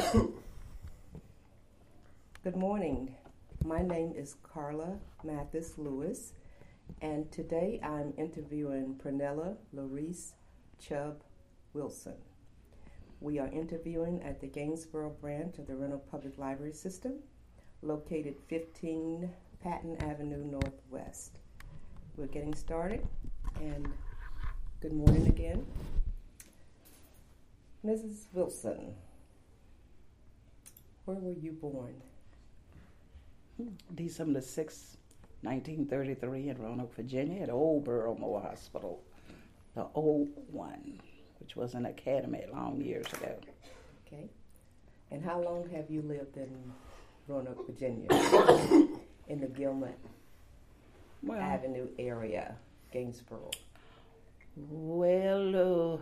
Good morning. My name is Carla Mathis Lewis, and today I'm interviewing Pernella Larice Chubb Wilson. We are interviewing at the Gainesboro branch of the Roanoke Public Library System, located 15 Patton Avenue Northwest. We're getting started, and good morning again. Mrs. Wilson, where were you born? December 6, 1933 in Roanoke, Virginia, at Old Borough Hospital, the old one, which was an academy long years ago. Okay. And how long have you lived in Roanoke, Virginia, in the Gilman Avenue area, Gainesboro? Well,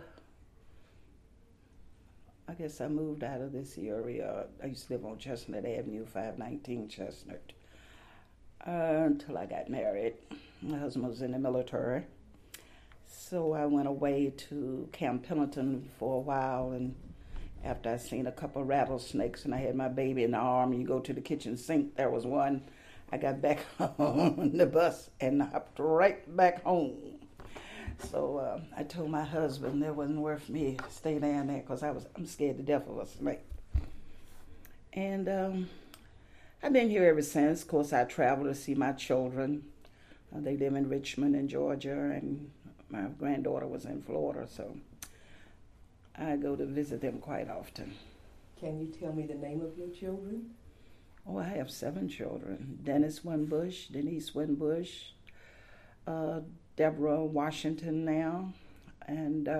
I guess I moved out of this area. I used to live on Chestnut Avenue, 519 Chestnut, until I got married. My husband was in the military. So I went away to Camp Pendleton for a while, and after I seen a couple of rattlesnakes and I had my baby in the arm, and you go to the kitchen sink, there was one. I got back on the bus and hopped right back home. So I told my husband it wasn't worth me to stay down there because I'm scared to death of a snake. And I've been here ever since. Of course, I travel to see my children. They live in Richmond in Georgia, and my granddaughter was in Florida, so I go to visit them quite often. Can you tell me the name of your children? Oh, I have 7 children. Dennis Winbush, Denise Winbush, Deborah Washington now, and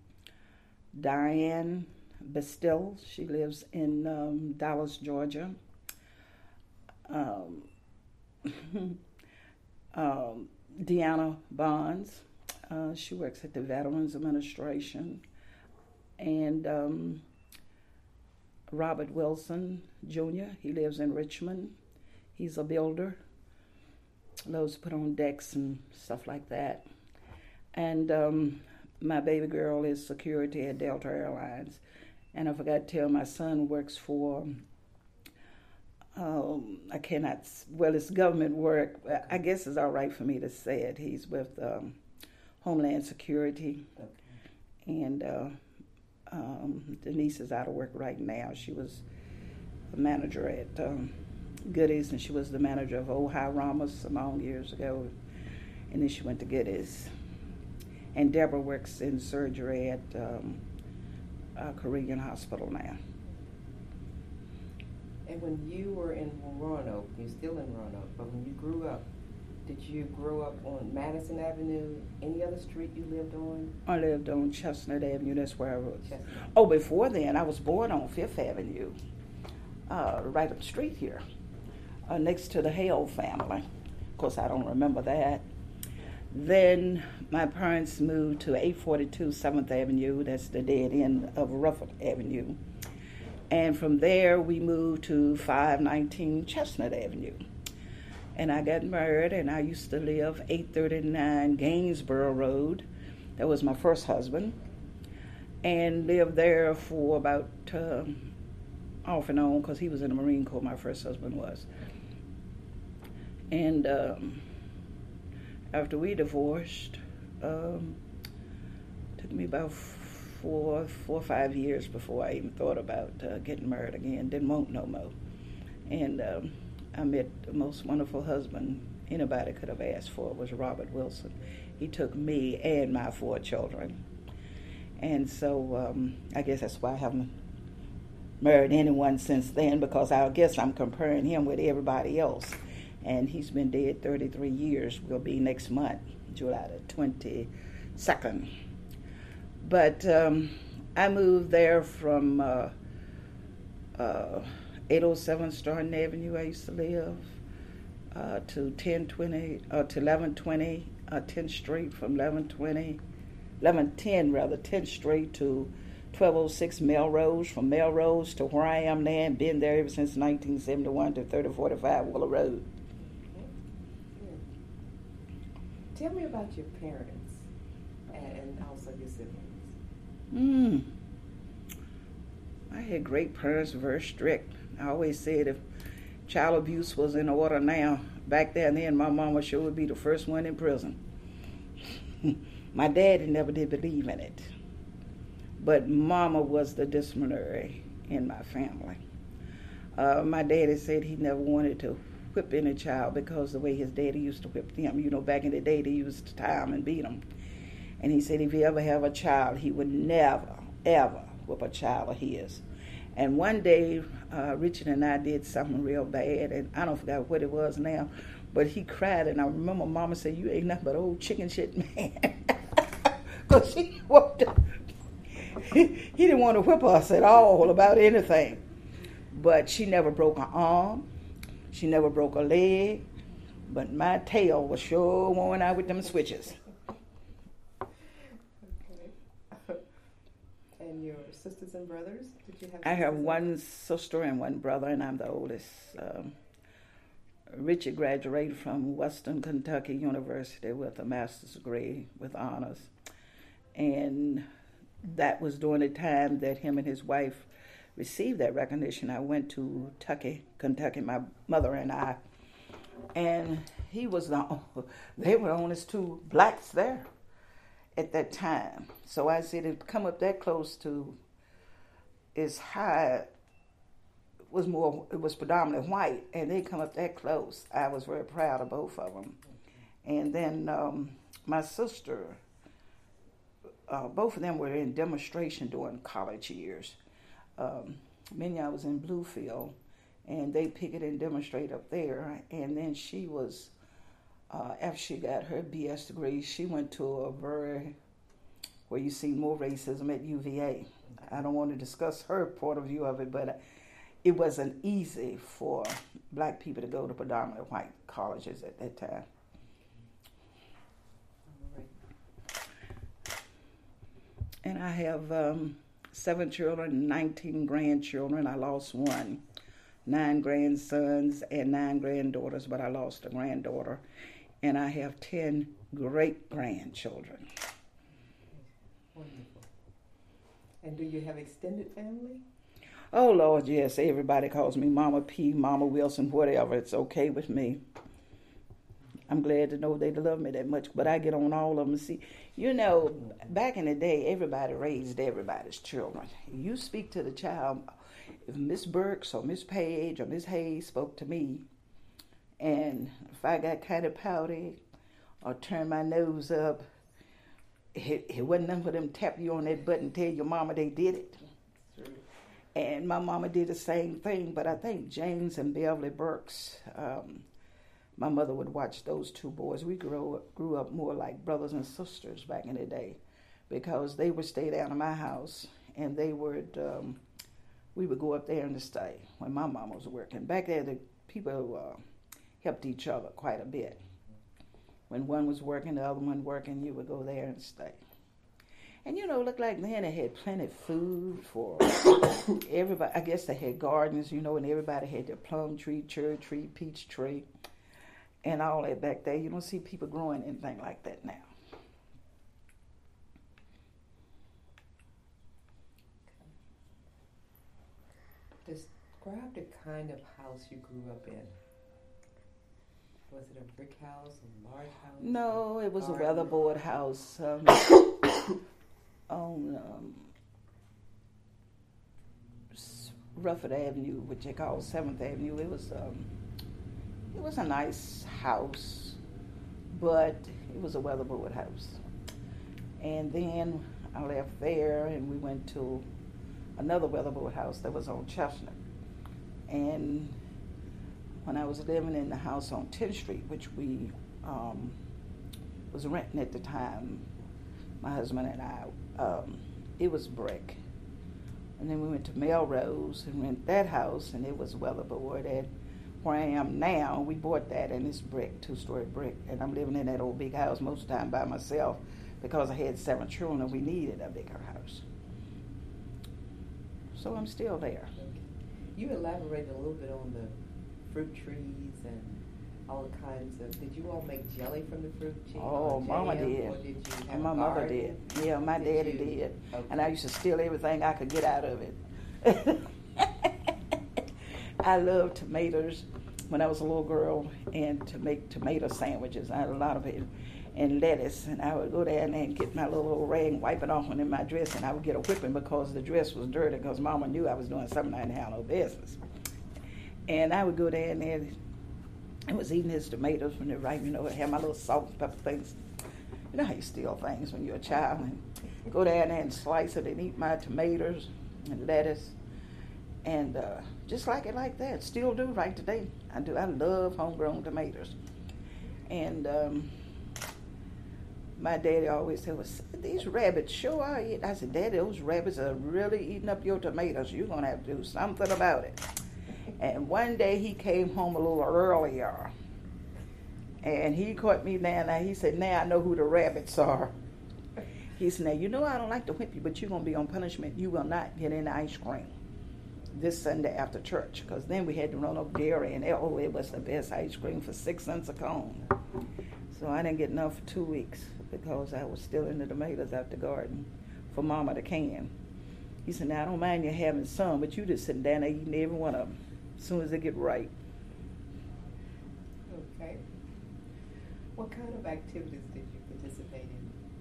Diane Bestill. She lives in Dallas, Georgia. Deanna Bonds. She works at the Veterans Administration. And Robert Wilson, Jr., he lives in Richmond. He's a builder. Loves to put on decks and stuff like that. And my baby girl is security at Delta Airlines. And I forgot to tell, my son works for, it's government work. I guess it's all right for me to say it. He's with Homeland Security. Okay. And Denise is out of work right now. She was a manager at Goodies, and she was the manager of Old High Ramos long years ago, and then she went to Goodies. And Deborah works in surgery at Korean Hospital now. And when you were in Roanoke, you're still in Roanoke, but when you grew up, did you grow up on Madison Avenue? Any other street you lived on? I lived on Chestnut Avenue. That's where I was. Chestnut. Oh, before then, I was born on Fifth Avenue, right up the street here, next to the Hale family. Of course, I don't remember that. Then my parents moved to 842 7th Avenue. That's the dead end of Rufford Avenue. And from there, we moved to 519 Chestnut Avenue. And I got married, and I used to live 839 Gainesboro Road. That was my first husband. And lived there for about off and on, because he was in the Marine Corps, my first husband was. And after we divorced, took me about four or 5 years before I even thought about getting married again. Didn't want no more. And I met the most wonderful husband anybody could have asked for. Was Robert Wilson. He took me and my 4 children. And so I guess that's why I haven't married anyone since then, because I guess I'm comparing him with everybody else. And he's been dead 33 years. Will be next month, July the 22nd. But I moved there from 807 Staunton Avenue, I used to live, to 1120 10th Street, from 1110 10th Street to 1206 Melrose, from Melrose to where I am now, and been there ever since 1971 to 3045 Willow Road. Tell me about your parents and also your siblings. I had great parents, very strict. I always said if child abuse was in order now, back then my mama sure would be the first one in prison. My daddy never did believe in it. But mama was the disciplinary in my family. My daddy said he never wanted to whip any child because the way his daddy used to whip them. You know, back in the day, they used to tie them and beat them. And he said if he ever have a child, he would never, ever whip a child of his. And one day, Richard and I did something real bad, and I don't forget what it was now, but he cried, and I remember Mama said, "You ain't nothing but old chicken shit man." Because he didn't want to whip us at all about anything. But she never broke her arm. She never broke her leg. But my tail was sure worn out with them switches. And your sisters and brothers? Did you have? I have one sister and one brother, and I'm the oldest. Richard graduated from Western Kentucky University with a master's degree with honors. And that was during the time that him and his wife received that recognition. I went to Kentucky, my mother and I, and they were the only two blacks there at that time. So I said, to come up that close to as high, it was predominantly white, and they come up that close. I was very proud of both of them. And then my sister, both of them were in demonstration during college years. Minya was in Bluefield, and they picketed and demonstrate up there. And then she was, after she got her BS degree, she went to where you see more racism at UVA. I don't want to discuss her point of view of it, but it wasn't easy for black people to go to predominantly white colleges at that time. And I have 7 children, 19 grandchildren. I lost one. 9 grandsons and 9 granddaughters, but I lost a granddaughter. And I have 10 great-grandchildren. Wonderful. And do you have extended family? Oh, Lord, yes. Everybody calls me Mama P, Mama Wilson, whatever. It's okay with me. I'm glad to know they love me that much, but I get on all of them. See, you know, back in the day, everybody raised everybody's children. You speak to the child, if Miss Burks or Miss Page or Miss Hayes spoke to me, and if I got kind of pouty or turned my nose up, it wasn't nothing for them to tap you on that butt and tell your mama they did it. And my mama did the same thing, but I think James and Beverly Burks, my mother would watch those 2 boys. We grew up more like brothers and sisters back in the day, because they would stay down in my house, and we would go up there and stay when my mama was working. Back there, the people helped each other quite a bit. When one was working, the other one working, you would go there and stay. And, you know, it looked like then they had plenty of food for everybody. I guess they had gardens, you know, and everybody had their plum tree, cherry tree, peach tree, and all that back there. You don't see people growing anything like that now. Describe the kind of house you grew up in. Was it a brick house, a large house? No, it was a weatherboard house on Rufford Avenue, which they call 7th Avenue. It was a nice house, but it was a weatherboard house. And then I left there, and we went to another weatherboard house that was on Chestnut. And when I was living in the house on 10th Street, which we was renting at the time, my husband and I, it was brick. And then we went to Melrose and rented that house, and it was weatherboard. And where I am now, we bought that, and it's brick, 2-story brick. And I'm living in that old big house most of the time by myself, because I had 7 children and we needed a bigger house. So I'm still there. You elaborated a little bit on the fruit trees and all kinds of. Did you all make jelly from the fruit trees? Oh, Mama did. Or did you have and my mother did. Yeah, my daddy did. Okay. And I used to steal everything I could get out of it. I love tomatoes when I was a little girl, and to make tomato sandwiches. I had a lot of it, and lettuce. And I would go down there and get my little rag and wipe it off in my dress, and I would get a whipping because the dress was dirty because Mama knew I was doing something I didn't have no business. And I would go down there and was eating his tomatoes when they're ripe, have my little salt and pepper things. You know how you steal things when you're a child, and go down there and slice it and eat my tomatoes and lettuce. And just like it like that. Still do right today. I do. I love homegrown tomatoes. And my daddy always said, well, these rabbits sure are eating. I said, Daddy, those rabbits are really eating up your tomatoes. You're going to have to do something about it. And one day he came home a little earlier. And he caught me down there. He said, now I know who the rabbits are. He said, now, I don't like to whip you, but you're going to be on punishment. You will not get any ice cream this Sunday after church, because then we had to run up dairy, and it was the best ice cream for 6 cents a cone. So I didn't get enough for 2 weeks because I was still in the tomatoes out the garden for Mama to can. He said, now I don't mind you having some, but you just sitting down there eating every one of them as soon as they get ripe. Okay. What kind of activities did you participate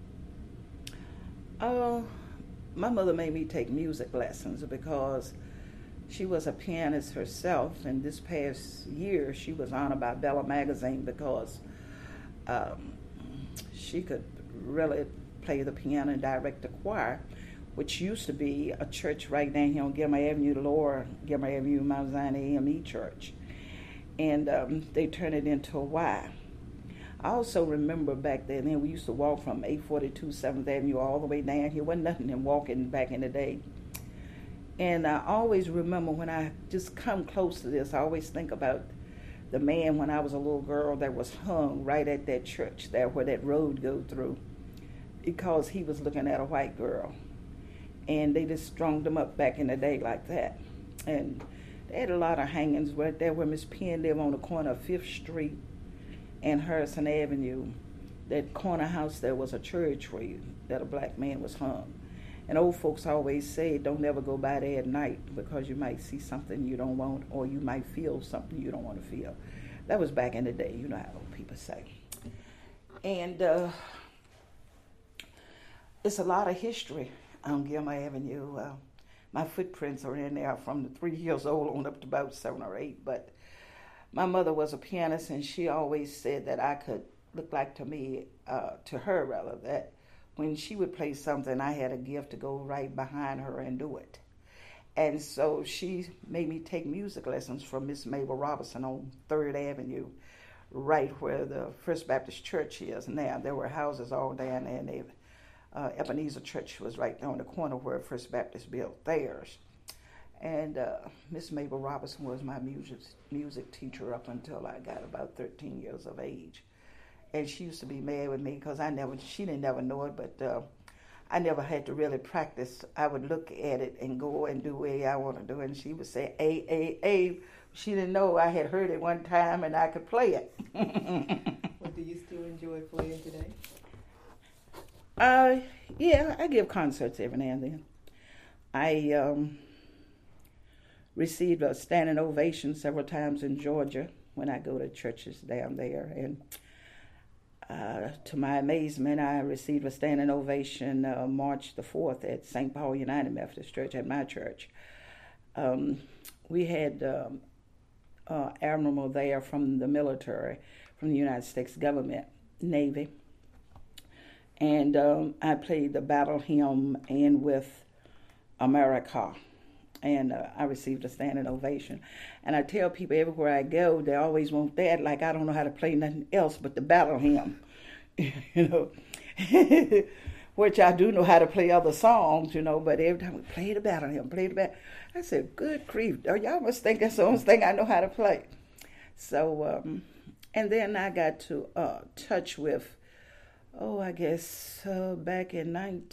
in? My mother made me take music lessons because she was a pianist herself, and this past year she was honored by Bella Magazine because she could really play the piano and direct the choir, which used to be a church right down here on Gilmer Avenue, Gilmer Avenue, Mount Zion AME Church. And they turned it into a Y. I also remember back then we used to walk from 842 7th Avenue all the way down here. Wasn't nothing in walking back in the day. And I always remember when I just come close to this, I always think about the man when I was a little girl that was hung right at that church there where that road go through, because he was looking at a white girl. And they just strung them up back in the day like that. And they had a lot of hangings right there where Miss Penn lived on the corner of 5th Street and Harrison Avenue. That corner house there was a church where that a black man was hung. And old folks always say, don't ever go by there at night because you might see something you don't want, or you might feel something you don't want to feel. That was back in the day, you know how old people say. And it's a lot of history on Gilmer Avenue. My footprints are in there from the 3 years old on up to about 7 or 8. But my mother was a pianist, and she always said that I could look like to her rather, that when she would play something, I had a gift to go right behind her and do it. And so she made me take music lessons from Miss Mabel Robinson on 3rd Avenue, right where the First Baptist Church is now. There were houses all down there, and Ebenezer Church was right there on the corner where First Baptist built theirs. And Miss Mabel Robinson was my music teacher up until I got about 13 years of age. And she used to be mad with me because she didn't never know it, but I never had to really practice. I would look at it and go and do what I want to do, and she would say, A. She didn't know I had heard it one time and I could play it. Well, do you still enjoy playing today? Yeah, I give concerts every now and then. I received a standing ovation several times in Georgia when I go to churches down there, and to my amazement, I received a standing ovation March the 4th at St. Paul United Methodist Church at my church. We had admiral there from the military, from the United States government, Navy, and I played the battle hymn and with America, and I received a standing ovation. And I tell people everywhere I go, they always want that, like I don't know how to play nothing else but the battle hymn, which I do know how to play other songs, but every time we play the battle hymn, I said, good grief, y'all must think that's the only thing I know how to play. So, and then I got to touch with, I guess back in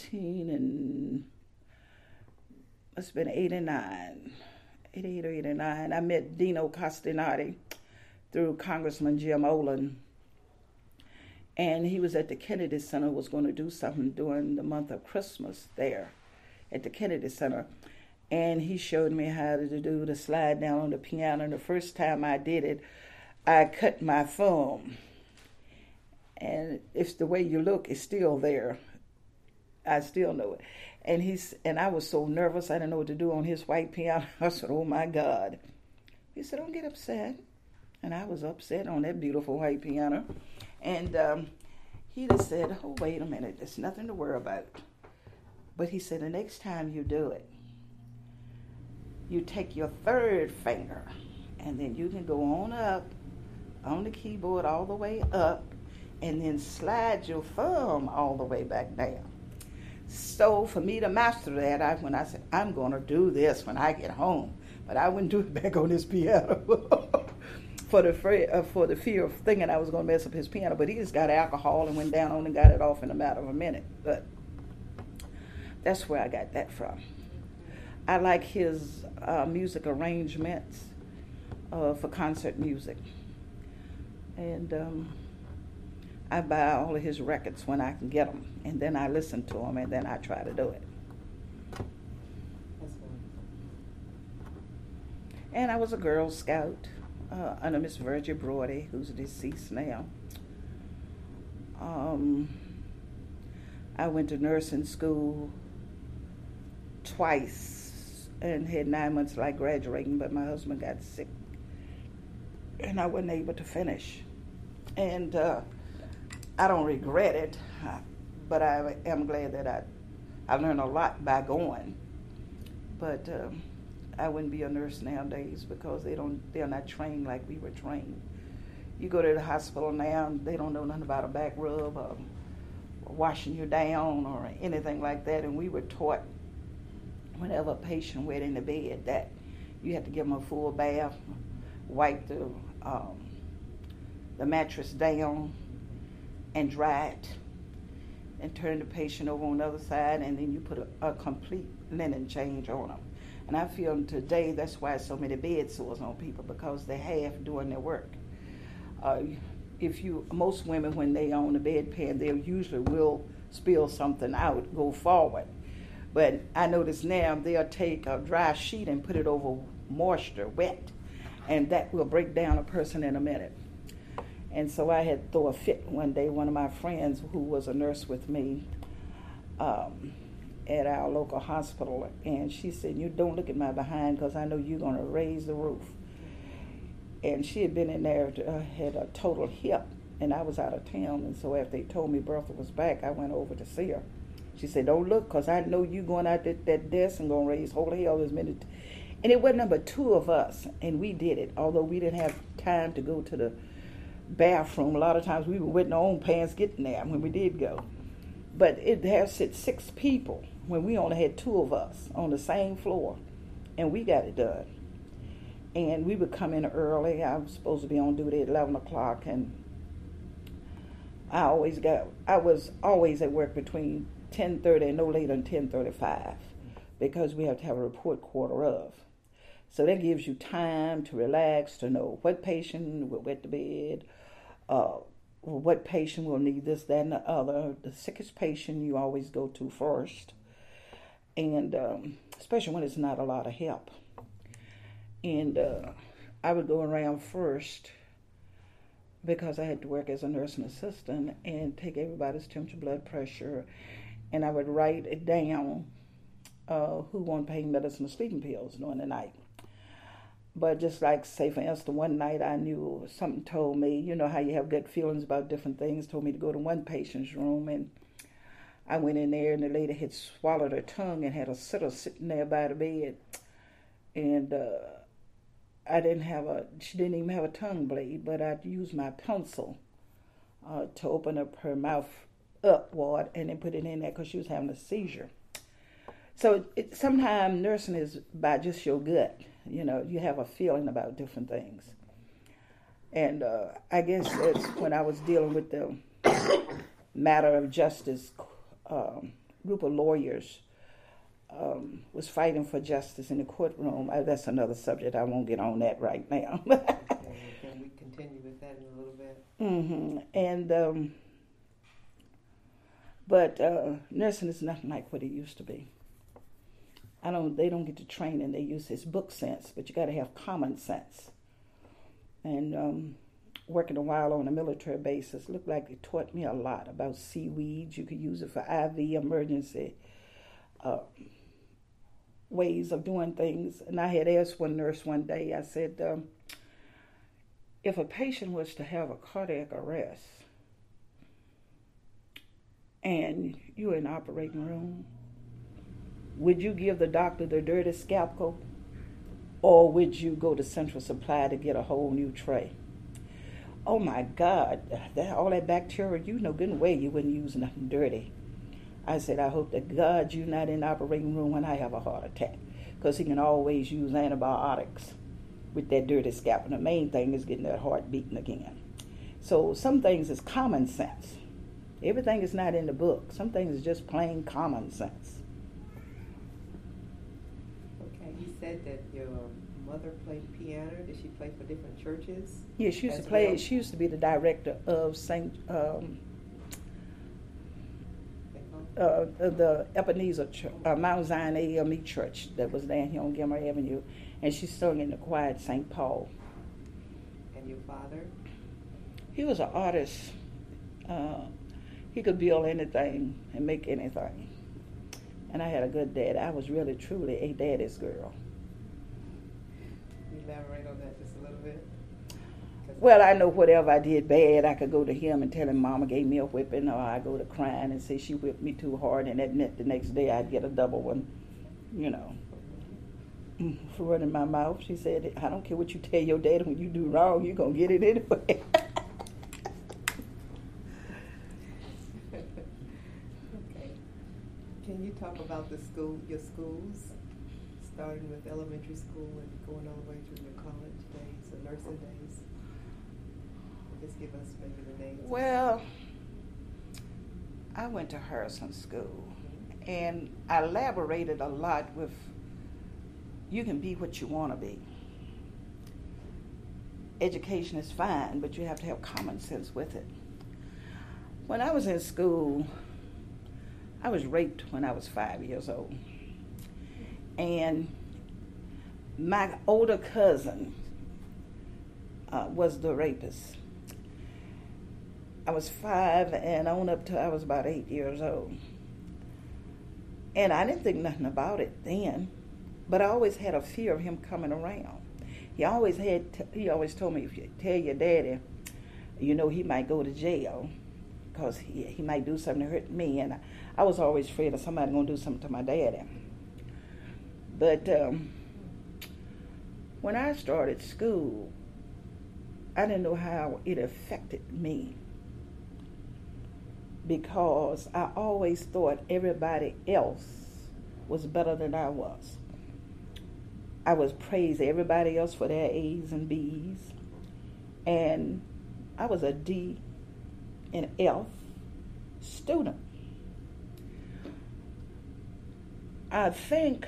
88 or 89, I met Dino Costantini through Congressman Jim Olin. And he was at the Kennedy Center, was going to do something during the month of Christmas there at the Kennedy Center. and he showed me how to do the slide down on the piano. And the first time I did it, I cut my thumb. And it's the way you look, it's still there. I still know it. And I was so nervous, I didn't know what to do on his white piano. I said, oh my God. He said, don't get upset. And I was upset on that beautiful white piano. And he just said, oh, wait a minute, there's nothing to worry about. But he said, the next time you do it, you take your third finger, and then you can go on up on the keyboard all the way up, and then slide your thumb all the way back down. So for me to master that, when I said, I'm going to do this when I get home, but I wouldn't do it back on his piano for the fear of thinking I was going to mess up his piano. But he just got alcohol and went down on and got it off in a matter of a minute. But that's where I got that from. I like his music arrangements for concert music. And I buy all of his records when I can get them. And then I listen to them, and then I try to do it. And I was a Girl Scout under Miss Virgie Brody, who's deceased now. I went to nursing school twice and had 9 months like graduating, but my husband got sick and I wasn't able to finish. And I don't regret it, but I am glad that I learned a lot by going. But I wouldn't be a nurse nowadays because they're not trained like we were trained. You go to the hospital now, they don't know nothing about a back rub or washing you down or anything like that. And we were taught whenever a patient went in the bed that you had to give them a full bath, wipe the mattress down and dry it, and turn the patient over on the other side, and then you put a complete linen change on them. And I feel today that's why so many bed sores on people, because they're half doing their work. Most women, when they on the bedpan, they usually will spill something out, go forward. But I notice now they'll take a dry sheet and put it over moisture, wet, and that will break down a person in a minute. And so I had to throw a fit one day. One of my friends who was a nurse with me at our local hospital, and she said, you don't look at my behind because I know you're going to raise the roof. And she had been in there, had a total hip, and I was out of town. And so after they told me Bertha was back, I went over to see her. She said, don't look, because I know you going out that desk and going to raise holy hell this minute. And it wasn't number two of us, and we did it, although we didn't have time to go to the bathroom. A lot of times we were wetting our own pants getting there when we did go. But it has said 6 people when we only had 2 of us on the same floor, and we got it done. And we would come in early. I was supposed to be on duty at 11 o'clock, and I was always at work between 10:30 and no later than 10:35, because we have to have a report quarter of. So that gives you time to relax, to know what patient will wet the bed, what patient will need this, that, and the other. The sickest patient you always go to first, and especially when it's not a lot of help. And I would go around first because I had to work as a nursing assistant and take everybody's temperature, blood pressure, and I would write it down who wanted pain medicine or sleeping pills during the night. But just like, say, for instance, one night I knew something told me, you know how you have gut feelings about different things, told me to go to one patient's room, and I went in there, and the lady had swallowed her tongue and had a sitter sitting there by the bed, and she didn't even have a tongue bleed, but I used my pencil to open up her mouth upward and then put it in there because she was having a seizure. So sometimes nursing is by just your gut. You know, you have a feeling about different things. And I guess it's when I was dealing with the matter of justice, group of lawyers was fighting for justice in the courtroom. That's another subject. I won't get on that right now. Can we continue with that in a little bit? Mm-hmm. And but nursing is nothing like what it used to be. They don't get the training they use this book sense, but you got to have common sense. And working a while on a military basis, looked like it taught me a lot about seaweeds. You could use it for IV emergency ways of doing things. And I had asked one nurse one day, I said, if a patient was to have a cardiac arrest and you're in the operating room, would you give the doctor the dirty scalpel, or would you go to Central Supply to get a whole new tray? Oh my God, all that bacteria, you know good and well you wouldn't use nothing dirty. I said, I hope to God you're not in the operating room when I have a heart attack, because he can always use antibiotics with that dirty scalpel. The main thing is getting that heart beating again. So some things is common sense. Everything is not in the book. Some things is just plain common sense. You said that your mother played piano. Did she play for different churches? Yeah, she used to play. Well? She used to be the director of the Ebenezer Church, Mount Zion AME Church that was down here on Gilmer Avenue, and she sung in the choir at St. Paul. And your father? He was an artist. He could build anything and make anything. And I had a good dad. I was really, truly a daddy's girl. Elaborate on that just a little bit. Well, I know whatever I did bad, I could go to him and tell him Mama gave me a whipping, or I go to crying and say she whipped me too hard, and the next day I'd get a double one, you know. For running my mouth, she said, I don't care what you tell your daddy, when you do wrong, you're going to get it anyway. Can you talk about your schools, starting with elementary school and going all the way through your college days or nursing days? Just give us maybe the names. Well, I went to Harrison School, and I elaborated a lot with, you can be what you want to be. Education is fine, but you have to have common sense with it. When I was in school, I was raped when I was 5 years old. And my older cousin was the rapist. I was 5 and on up till I was about 8 years old. And I didn't think nothing about it then, but I always had a fear of him coming around. He always told me, if you tell your daddy, you know he might go to jail, because he might do something to hurt me. And I was always afraid of somebody going to do something to my daddy. But when I started school, I didn't know how it affected me, because I always thought everybody else was better than I was. I was praising everybody else for their A's and B's, and I was a D and F student. I think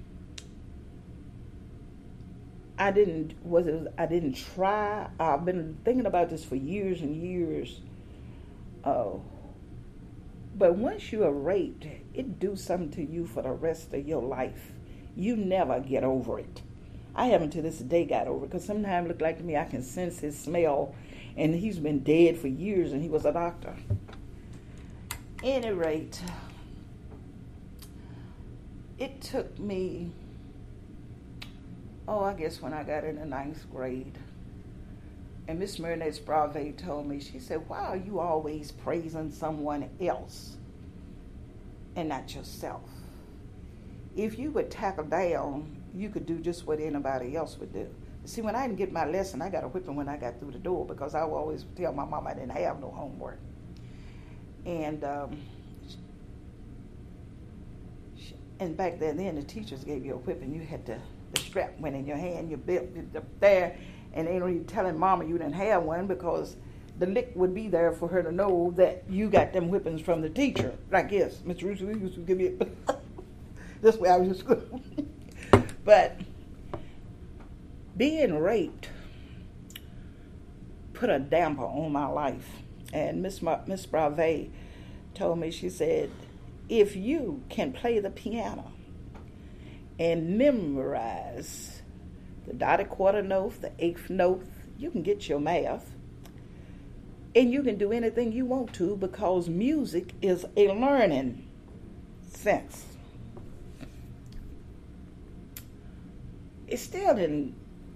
I didn't try. I've been thinking about this for years and years. But once you are raped, it do something to you for the rest of your life. You never get over it. I haven't to this day got over it, because sometimes it look like to me I can sense his smell, and he's been dead for years, and he was a doctor. Any rate, it took me, I guess when I got in the 9th grade, and Miss Marinette Brave told me, she said, why are you always praising someone else and not yourself? If you would tackle down, you could do just what anybody else would do. See, when I didn't get my lesson, I got a whipping when I got through the door, because I would always tell my mom I didn't have no homework. And back then the teachers gave you a whipping. You had the strap went in your hand, your belt up there, and they don't even telling mama you didn't have one, because the lick would be there for her to know that you got them whippings from the teacher. Like yes, Mr. Russo used to give me this way I was in school. But being raped put a damper on my life. And Miss Brave told me, she said, if you can play the piano and memorize the dotted quarter note, the eighth note. You can get your math. And you can do anything you want to because music is a learning sense. It still didn't,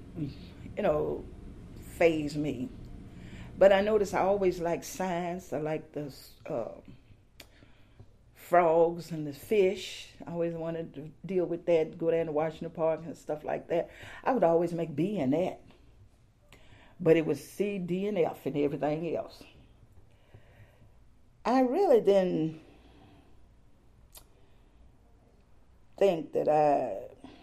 faze me. But I noticed I always liked science. I liked the frogs and the fish. I always wanted to deal with that, go down to Washington Park and stuff like that. I would always make B in that. But it was C, D, and F and everything else. I really didn't think that I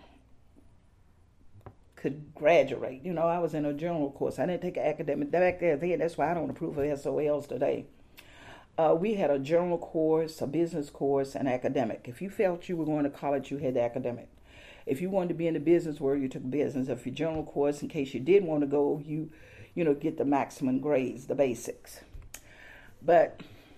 could graduate. I was in a general course. I didn't take an academic. Back there, that's why I don't approve of SOLs today. We had a general course, a business course, and academic. If you felt you were going to college, you had the academic. If you wanted to be in the business world, you took business. If your general course, in case you did want to go, you get the maximum grades, the basics. But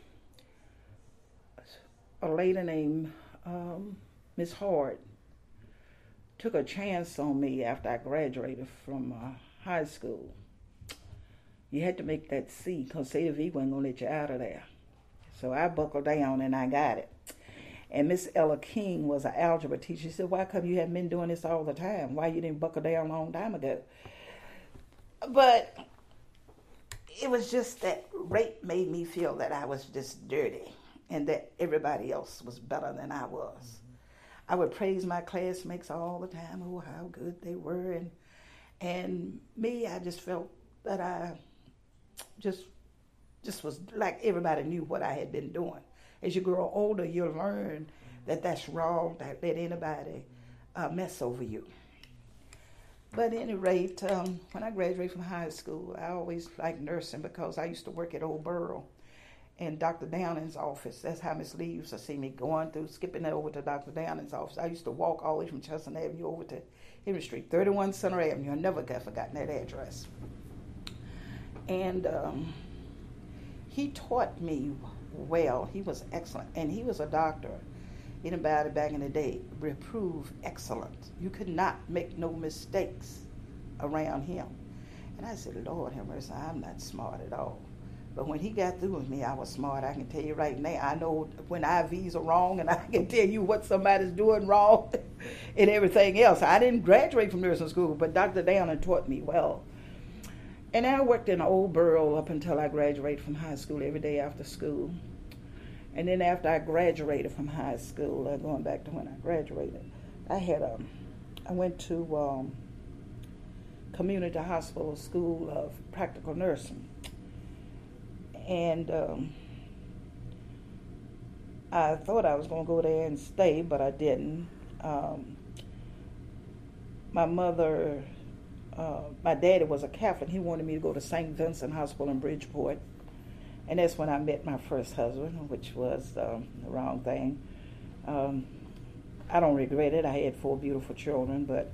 a lady named Miss Hart took a chance on me after I graduated from high school. You had to make that C because C to V wasn't going to let you out of there. So I buckled down and I got it. And Miss Ella King was an algebra teacher. She said, why come you haven't been doing this all the time? Why you didn't buckle down a long time ago? But it was just that rape made me feel that I was just dirty and that everybody else was better than I was. I would praise my classmates all the time, oh, how good they were. And me, I just felt that I just was like everybody knew what I had been doing. As you grow older, you learn that that's wrong, that let anybody mess over you. But at any rate, when I graduated from high school, I always liked nursing because I used to work at Old Borough in Dr. Downing's office. That's how Miss Lee used to see me skipping over to Dr. Downing's office. I used to walk all the way from Chestnut Avenue over to Henry Street, 31 Center Avenue. I never got forgotten that address. And he taught me well. He was excellent. And he was a doctor. Anybody back in the day reproved excellence. You could not make no mistakes around him. And I said, Lord have mercy, I'm not smart at all. But when he got through with me, I was smart. I can tell you right now, I know when IVs are wrong, and I can tell you what somebody's doing wrong and everything else. I didn't graduate from nursing school, but Dr. Downing taught me well. And I worked in Old Borough up until I graduated from high school every day after school. And then after I graduated from high school, going back to when I graduated, I went to Community Hospital School of Practical Nursing. And I thought I was going to go there and stay, but I didn't. My mother, my daddy was a Catholic. He wanted me to go to St. Vincent Hospital in Bridgeport. And that's when I met my first husband, which was the wrong thing. I don't regret it. I had 4 beautiful children, but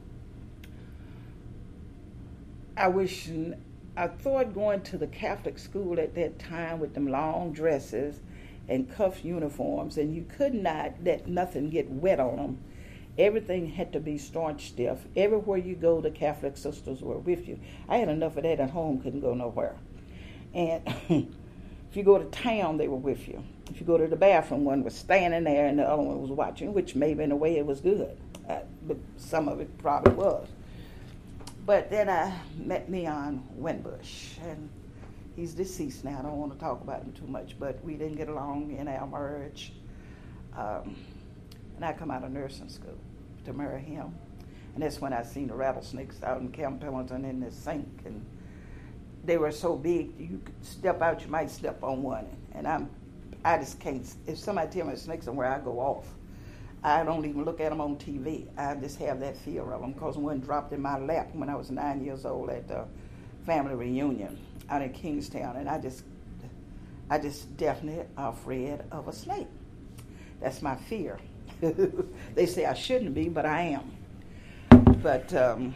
I thought going to the Catholic school at that time with them long dresses and cuff uniforms, and you could not let nothing get wet on them. Everything had to be staunch stiff. Everywhere you go, the Catholic sisters were with you. I had enough of that at home, couldn't go nowhere. And if you go to town, they were with you. If you go to the bathroom, one was standing there and the other one was watching, which maybe in a way it was good. But some of it probably was. But then I met Leon Winbush, and he's deceased now. I don't want to talk about him too much, but we didn't get along in our marriage. And I come out of nursing school to marry him. And that's when I seen the rattlesnakes out in Camp Pendleton in the sink. And they were so big, you could step out, you might step on one. And I just can't, if somebody tell me a snake somewhere, I go off. I don't even look at them on TV. I just have that fear of them because one dropped in my lap when I was 9 years old at the family reunion out in Kingstown. And I just definitely afraid of a snake. That's my fear. They say I shouldn't be, but I am. But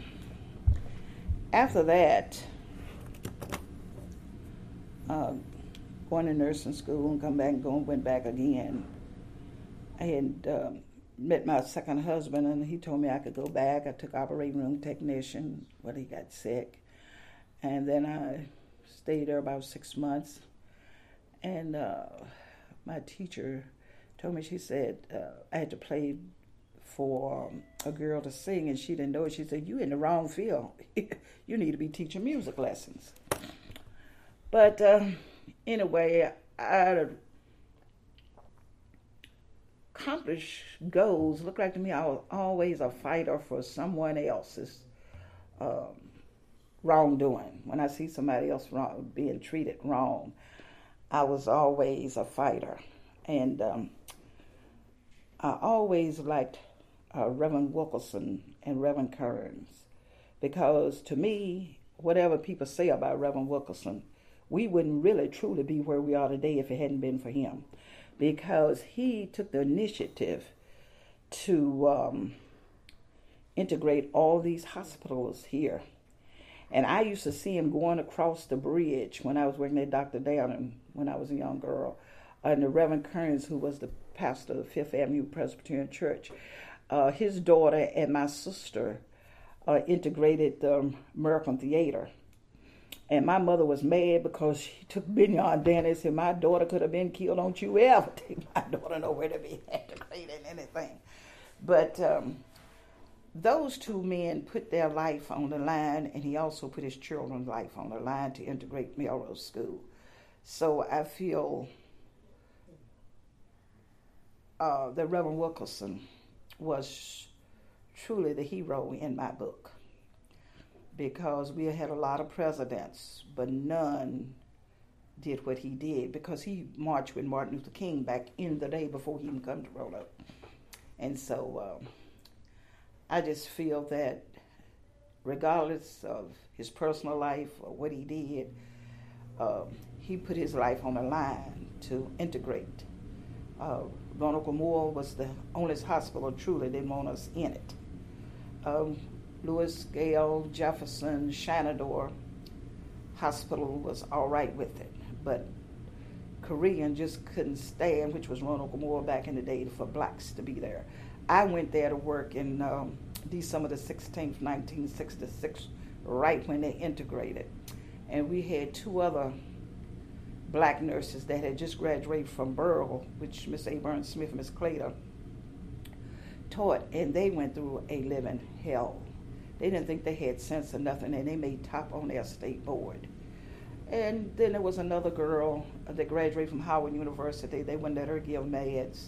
after that, going to nursing school and come back and went back again. I had met my second husband, and he told me I could go back. I took operating room technician when he got sick. And then I stayed there about 6 months. And my teacher told me, she said, I had to play for a girl to sing, and she didn't know it. She said, "You in the wrong field. You need to be teaching music lessons." But anyway, I accomplished goals. Looked like to me I was always a fighter for someone else's wrongdoing. When I see somebody else being treated wrong, I was always a fighter. And I always liked Reverend Wilkerson and Reverend Kearns, because to me, whatever people say about Reverend Wilkerson, we wouldn't really truly be where we are today if it hadn't been for him, because he took the initiative to integrate all these hospitals here. And I used to see him going across the bridge when I was working at Dr. Downey when I was a young girl. And the Reverend Kearns, who was the pastor of Fifth Avenue Presbyterian Church, his daughter and my sister integrated the American Theater. And my mother was mad because she took Bignon down and said, "My daughter could have been killed. Don't you ever take my daughter nowhere to be integrated in anything." But those two men put their life on the line, and he also put his children's life on the line to integrate Melrose School. So I feel that Reverend Wilkerson was truly the hero in my book, because we had a lot of presidents, but none did what he did, because he marched with Martin Luther King back in the day before he even come to Roanoke. And so I just feel that regardless of his personal life or what he did, he put his life on the line to integrate. Roanoke Moore was the only hospital truly didn't want us in it. Lewis, Gale, Jefferson, Shenandoah Hospital was all right with it, but Korean just couldn't stand, which was Roanoke Moore back in the day, for blacks to be there. I went there to work in December the 16th, 1966, right when they integrated. And we had two other black nurses that had just graduated from Burrell, which Miss A. Burns Smith and Miss Clater taught, and they went through a living hell. They didn't think they had sense or nothing, and they made top on their state board. And then there was another girl that graduated from Howard University. They wouldn't let her give meds,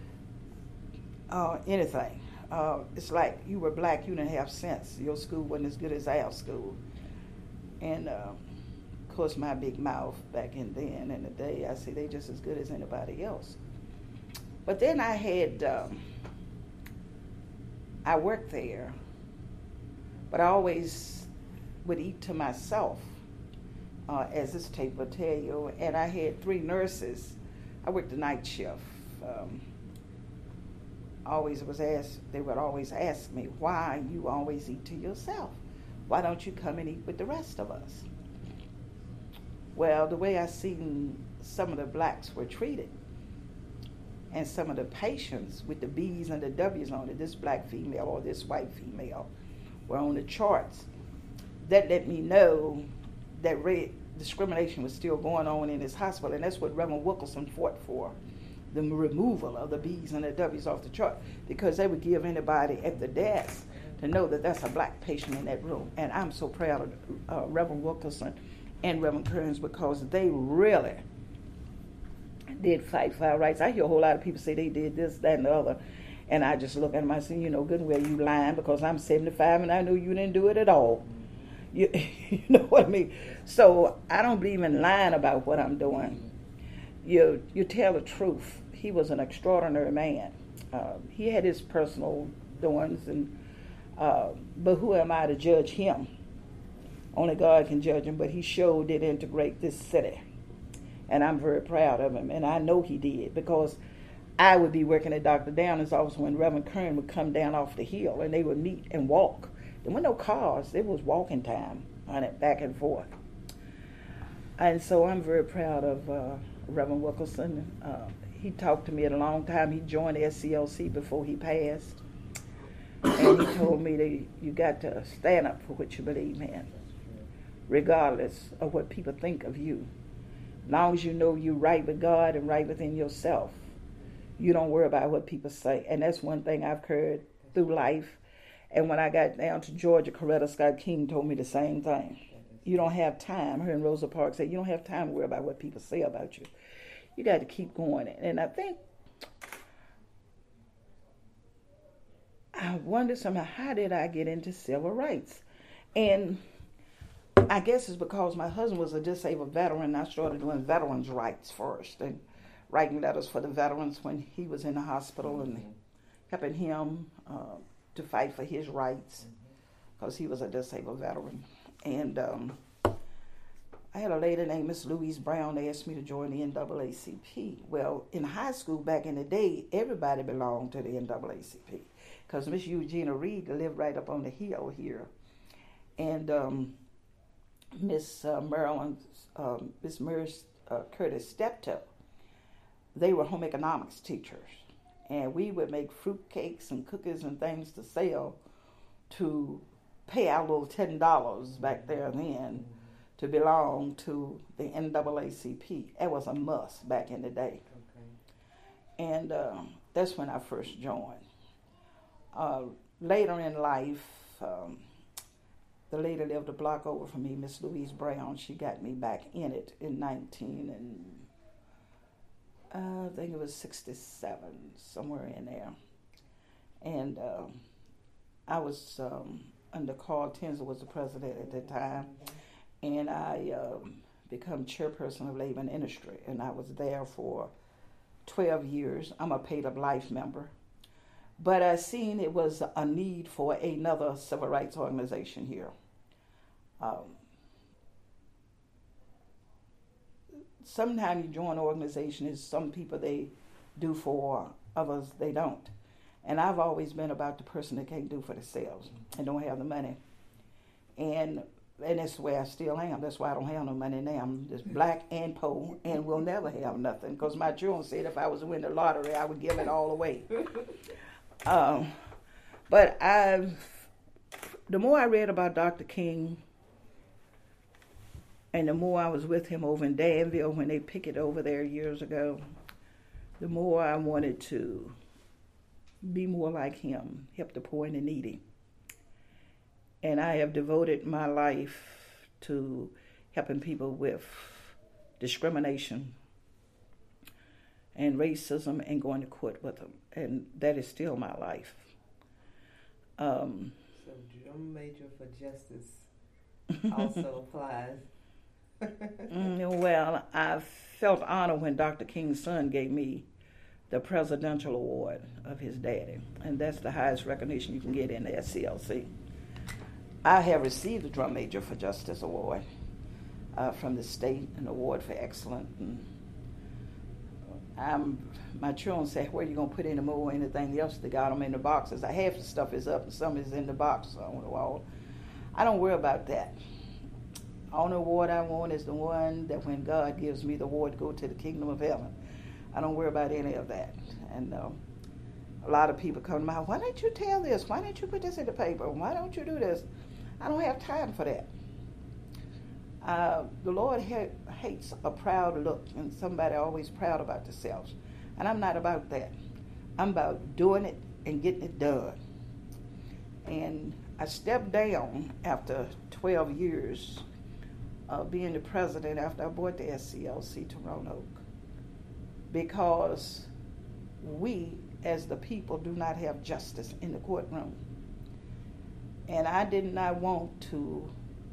anything. It's like you were black, you didn't have sense. Your school wasn't as good as our school. And of course, my big mouth back in the day, I say they just as good as anybody else. But then I had, I worked there, but I always would eat to myself, as this tape will tell you. And I had 3 nurses. I worked the night shift. They would always ask me, "Why you always eat to yourself? Why don't you come and eat with the rest of us?" Well, the way I seen some of the blacks were treated, and some of the patients with the B's and the W's on it, this black female or this white female, were on the charts. That let me know that discrimination was still going on in this hospital, and that's what Reverend Wilkerson fought for, the removal of the B's and the W's off the chart, because they would give anybody at the desk to know that that's a black patient in that room. And I'm so proud of Reverend Wilkerson and Reverend Kearns, because they really did fight for our rights. I hear a whole lot of people say they did this, that, and the other, and I just look at them and I say, you know, good and well, you lying, because I'm 75 and I know you didn't do it at all. You know what I mean? So I don't believe in lying about what I'm doing. You tell the truth. He was an extraordinary man. He had his personal doings, and but who am I to judge him? Only God can judge him, but he sure did integrate this city. And I'm very proud of him, and I know he did, because I would be working at Dr. Downey's office when Reverend Kern would come down off the hill, and they would meet and walk. There were no cars. It was walking time on it, back and forth. And so I'm very proud of Reverend Wilkerson. he talked to me at a long time. He joined the SCLC before he passed. And he told me that you got to stand up for what you believe in, regardless of what people think of you. As long as you know you're right with God and right within yourself, you don't worry about what people say. And that's one thing I've heard through life. And when I got down to Georgia, Coretta Scott King told me the same thing. You don't have time. Her and Rosa Parks said, you don't have time to worry about what people say about you. You got to keep going. And I think, I wonder somehow, how did I get into civil rights? And I guess it's because my husband was a disabled veteran. I started doing veterans' rights first and writing letters for the veterans when he was in the hospital and helping him to fight for his rights because he was a disabled veteran. And I had a lady named Miss Louise Brown. They asked me to join the NAACP. Well, in high school back in the day, everybody belonged to the NAACP because Miss Eugenia Reed lived right up on the hill here. And Miss Marilyn, Miss Mary Curtis Steptoe, they were home economics teachers. And we would make fruit cakes and cookies and things to sell to pay our little $10 back there then to belong to the NAACP. It was a must back in the day. Okay. And that's when I first joined. Later in life, the lady lived a block over from me, Miss Louise Brown. She got me back in it in I think it was 67, somewhere in there. And I was under Carl Tinsley was the president at the time, and I become chairperson of Labor and Industry, and I was there for 12 years. I'm a paid-up life member. But I seen it was a need for another civil rights organization here. Sometimes you join an organization, is some people they do for, others they don't. And I've always been about the person that can't do for themselves and don't have the money. And that's where I still am. That's why I don't have no money now. I'm just black and poor and will never have nothing. Because my children said if I was to win the lottery, I would give it all away. But the more I read about Dr. King, and the more I was with him over in Danville when they picketed over there years ago, the more I wanted to be more like him, help the poor and the needy. And I have devoted my life to helping people with discrimination and racism and going to court with them. And that is still my life. So drum major for justice also applies. Well, I felt honored when Dr. King's son gave me the Presidential Award of his daddy, and that's the highest recognition you can get in the SCLC. I have received the Drum Major for Justice Award from the state, an award for excellence. And my children say, where are you going to put any more or anything else? They got them in the boxes. Half the stuff is up and some is in the box on the wall. I don't worry about that. The only award I want is the one that when God gives me the award to go to the kingdom of heaven. I don't worry about any of that. And a lot of people come to my house, why don't you tell this? Why don't you put this in the paper? Why don't you do this? I don't have time for that. The Lord hates a proud look and somebody always proud about themselves. And I'm not about that. I'm about doing it and getting it done. And I stepped down after 12 years of being the president after I bought the SCLC to Roanoke, because we as the people do not have justice in the courtroom. And I did not want to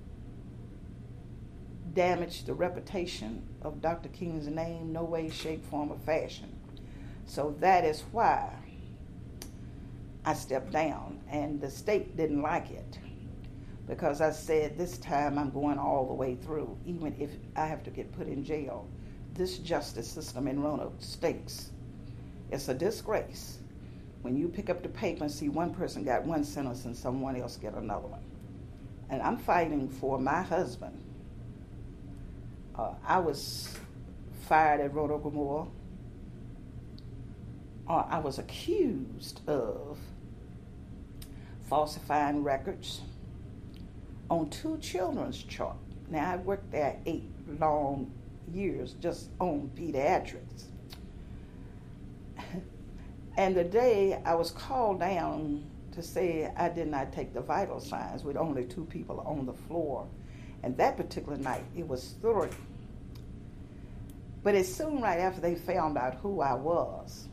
damage the reputation of Dr. King's name, no way, shape, form, or fashion. So that is why I stepped down, and the state didn't like it, because I said this time I'm going all the way through, even if I have to get put in jail. This justice system in Roanoke stinks. It's a disgrace when you pick up the paper and see one person got one sentence and someone else get another one. And I'm fighting for my husband. I was fired at Roanoke Memorial. I was accused of falsifying records on 2 children's charts. Now, I worked there 8 long years just on pediatrics. And the day I was called down to say I did not take the vital signs with only 2 people on the floor. And that particular night, it was 3. But it's soon right after they found out who I was,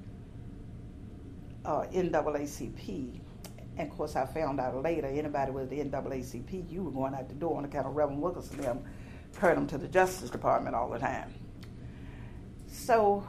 NAACP. And of course, I found out later, anybody with the NAACP, you were going out the door on account of Reverend Wilkerson and them heard them to the Justice Department all the time. So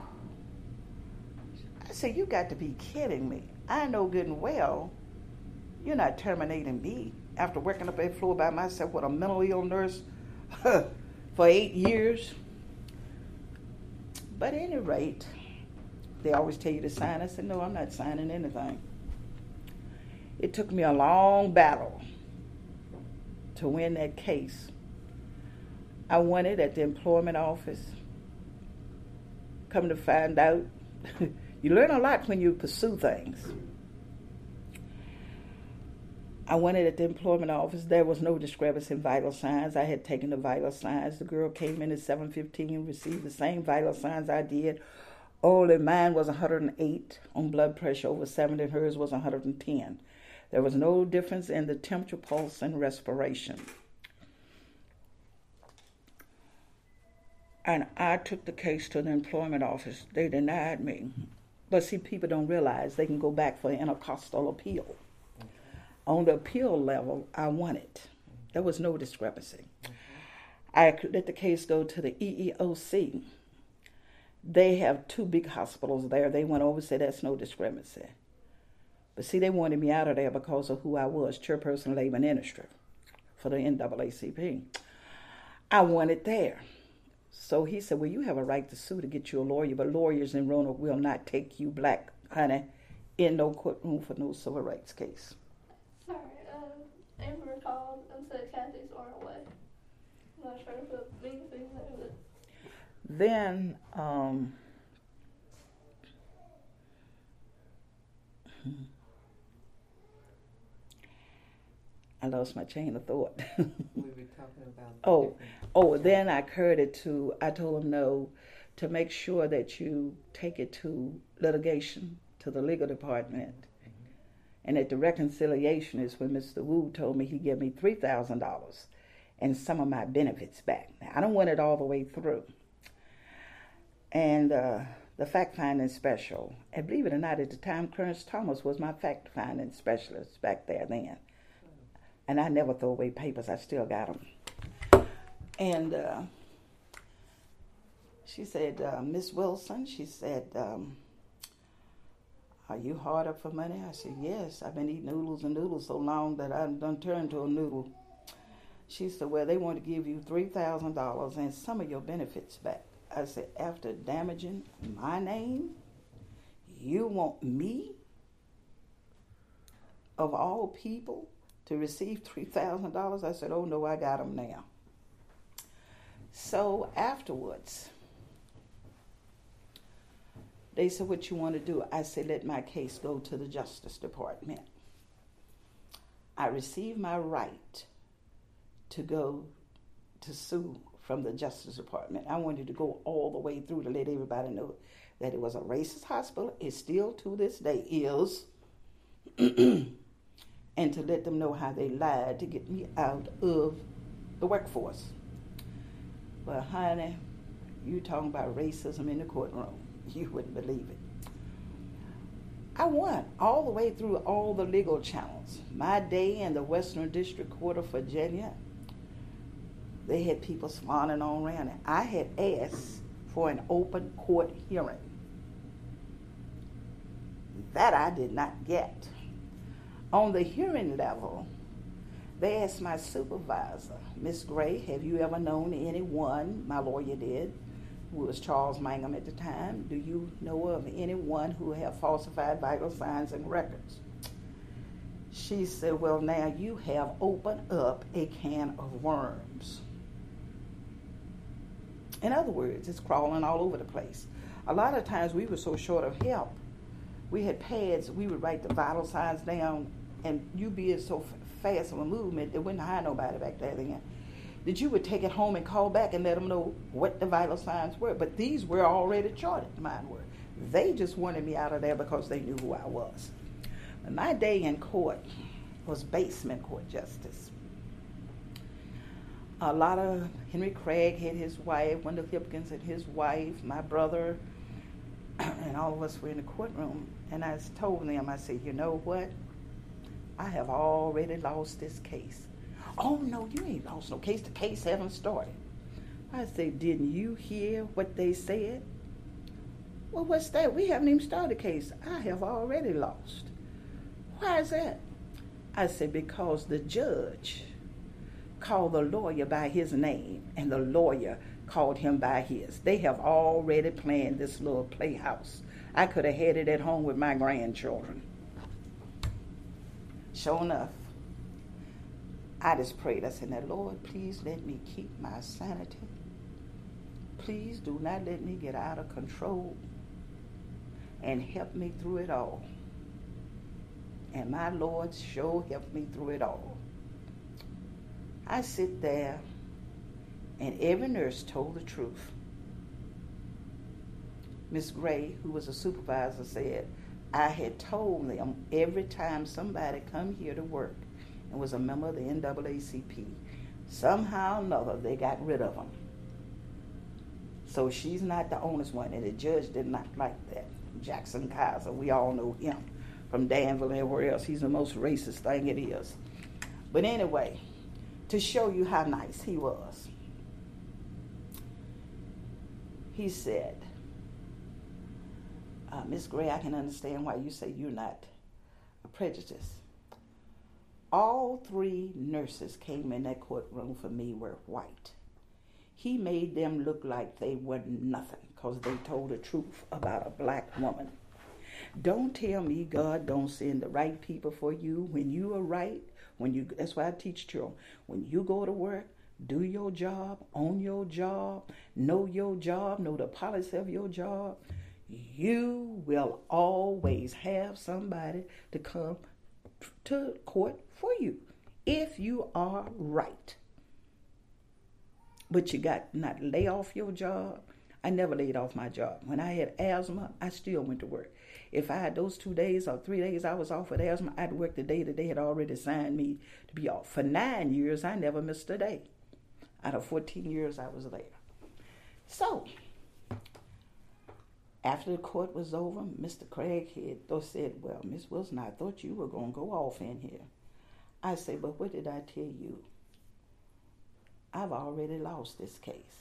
I said, you got to be kidding me. I know good and well you're not terminating me after working up that floor by myself with a mentally ill nurse for 8 years. But at any rate, they always tell you to sign. I said, no, I'm not signing anything. It took me a long battle to win that case. I won it at the employment office. Come to find out, you learn a lot when you pursue things. I won it at the employment office. There was no discrepancy in vital signs. I had taken the vital signs. The girl came in at 7:15, received the same vital signs I did. Only mine was 108 on blood pressure over 70, and hers was 110. There was no difference in the temperature, pulse, and respiration. And I took the case to the employment office. They denied me. But see, people don't realize they can go back for an intercostal appeal. On the appeal level, I won it. There was no discrepancy. I let the case go to the EEOC. They have 2 big hospitals there. They went over and said that's no discrepancy. But see, they wanted me out of there because of who I was, chairperson of labor and industry for the NAACP. I won it there. So he said, well, you have a right to sue to get you a lawyer, but lawyers in Roanoke will not take you black, honey, in no courtroom for no civil rights case. Sorry, Amber called and said Kathy's on her way. I'm not sure if it means anything, but... Then, I lost my chain of thought. We were talking about... Then I carried it to, I told him no, to make sure that you take it to litigation, to the legal department. And at the reconciliation is when Mr. Wu told me he'd give me $3,000 and some of my benefits back. Now, I don't want it all the way through. And the fact-finding special, and believe it or not, at the time, Clarence Thomas was my fact-finding specialist back there then. And I never throw away papers. I still got them. And she said, Miss Wilson, she said, are you hard up for money? I said, yes. I've been eating noodles and noodles so long that I've done turned to a noodle. She said, well, they want to give you $3,000 and some of your benefits back. I said, after damaging my name, you want me, of all people, to receive $3,000? I said, oh, no, I got them now. So afterwards, they said, what you want to do? I said, let my case go to the Justice Department. I received my right to go to sue from the Justice Department. I wanted to go all the way through to let everybody know that it was a racist hospital. It still to this day is. And to let them know how they lied to get me out of the workforce. But honey, you talking about racism in the courtroom. You wouldn't believe it. I won all the way through all the legal channels. My day in the Western District Court of Virginia, they had people swanning on around it. I had asked for an open court hearing. That I did not get. On the hearing level, they asked my supervisor, Miss Gray, have you ever known anyone, my lawyer did, who was Charles Mangum at the time, do you know of anyone who have falsified vital signs and records? She said, well, now you have opened up a can of worms. In other words, it's crawling all over the place. A lot of times we were so short of help, we had pads. We would write the vital signs down, and you be so fast of a movement, they wouldn't hire nobody back there then, that you would take it home and call back and let them know what the vital signs were. But these were already charted, mine were. They just wanted me out of there because they knew who I was. And my day in court was basement court justice. A lot of Henry Craig had his wife, Wendell Hipkins and his wife, my brother, and all of us were in the courtroom. And I told them, I said, you know what? I have already lost this case. Oh, no, you ain't lost no case. The case haven't started. I said, didn't you hear what they said? Well, what's that? We haven't even started the case. I have already lost. Why is that? I said, because the judge called the lawyer by his name, and the lawyer called him by his. They have already planned this little playhouse. I could have had it at home with my grandchildren. Sure enough, I just prayed. I said, now, Lord, please let me keep my sanity. Please do not let me get out of control, and help me through it all. And my Lord sure helped me through it all. I sit there, and every nurse told the truth. Miss Gray, who was a supervisor, said, I had told them every time somebody come here to work and was a member of the NAACP, somehow or another they got rid of them. So she's not the honest one, and the judge did not like that. Jackson Kaiser, we all know him from Danville and everywhere else. He's the most racist thing it is. But anyway, to show you how nice he was, he said, Miss Gray, I can understand why you say you're not prejudiced. All 3 nurses came in that courtroom for me were white. He made them look like they were nothing because they told the truth about a black woman. Don't tell me God don't send the right people for you when you are right. That's why I teach children. When you go to work, do your job, own your job, know the policy of your job. You will always have somebody to come to court for you if you are right. But you got not lay off your job. I never laid off my job. When I had asthma, I still went to work. If I had those 2 days or 3 days I was off with asthma, I'd work the day that they had already assigned me to be off. For 9 years, I never missed a day. Out of 14 years, I was there. So, after the court was over, Mr. Craighead said, well, Miss Wilson, I thought you were going to go off in here. I said, but what did I tell you? I've already lost this case.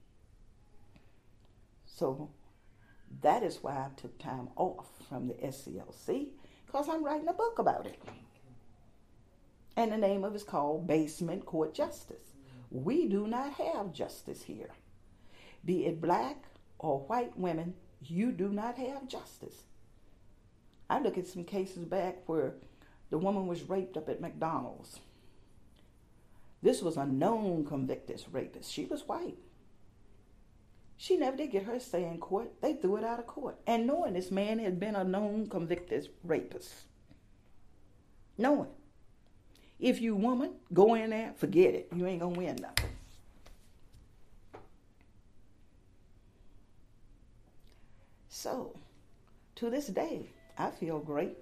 So that is why I took time off from the SCLC, because I'm writing a book about it. And the name of it is called Basement Court Justice. We do not have justice here. Be it black or white women, you do not have justice. I look at some cases back where the woman was raped up at McDonald's. This was a known convicted rapist. She was white. She never did get her say in court. They threw it out of court. And knowing this man had been a known convicted rapist. Knowing. If you woman, go in there, forget it. You ain't going to win nothing. So, to this day, I feel great.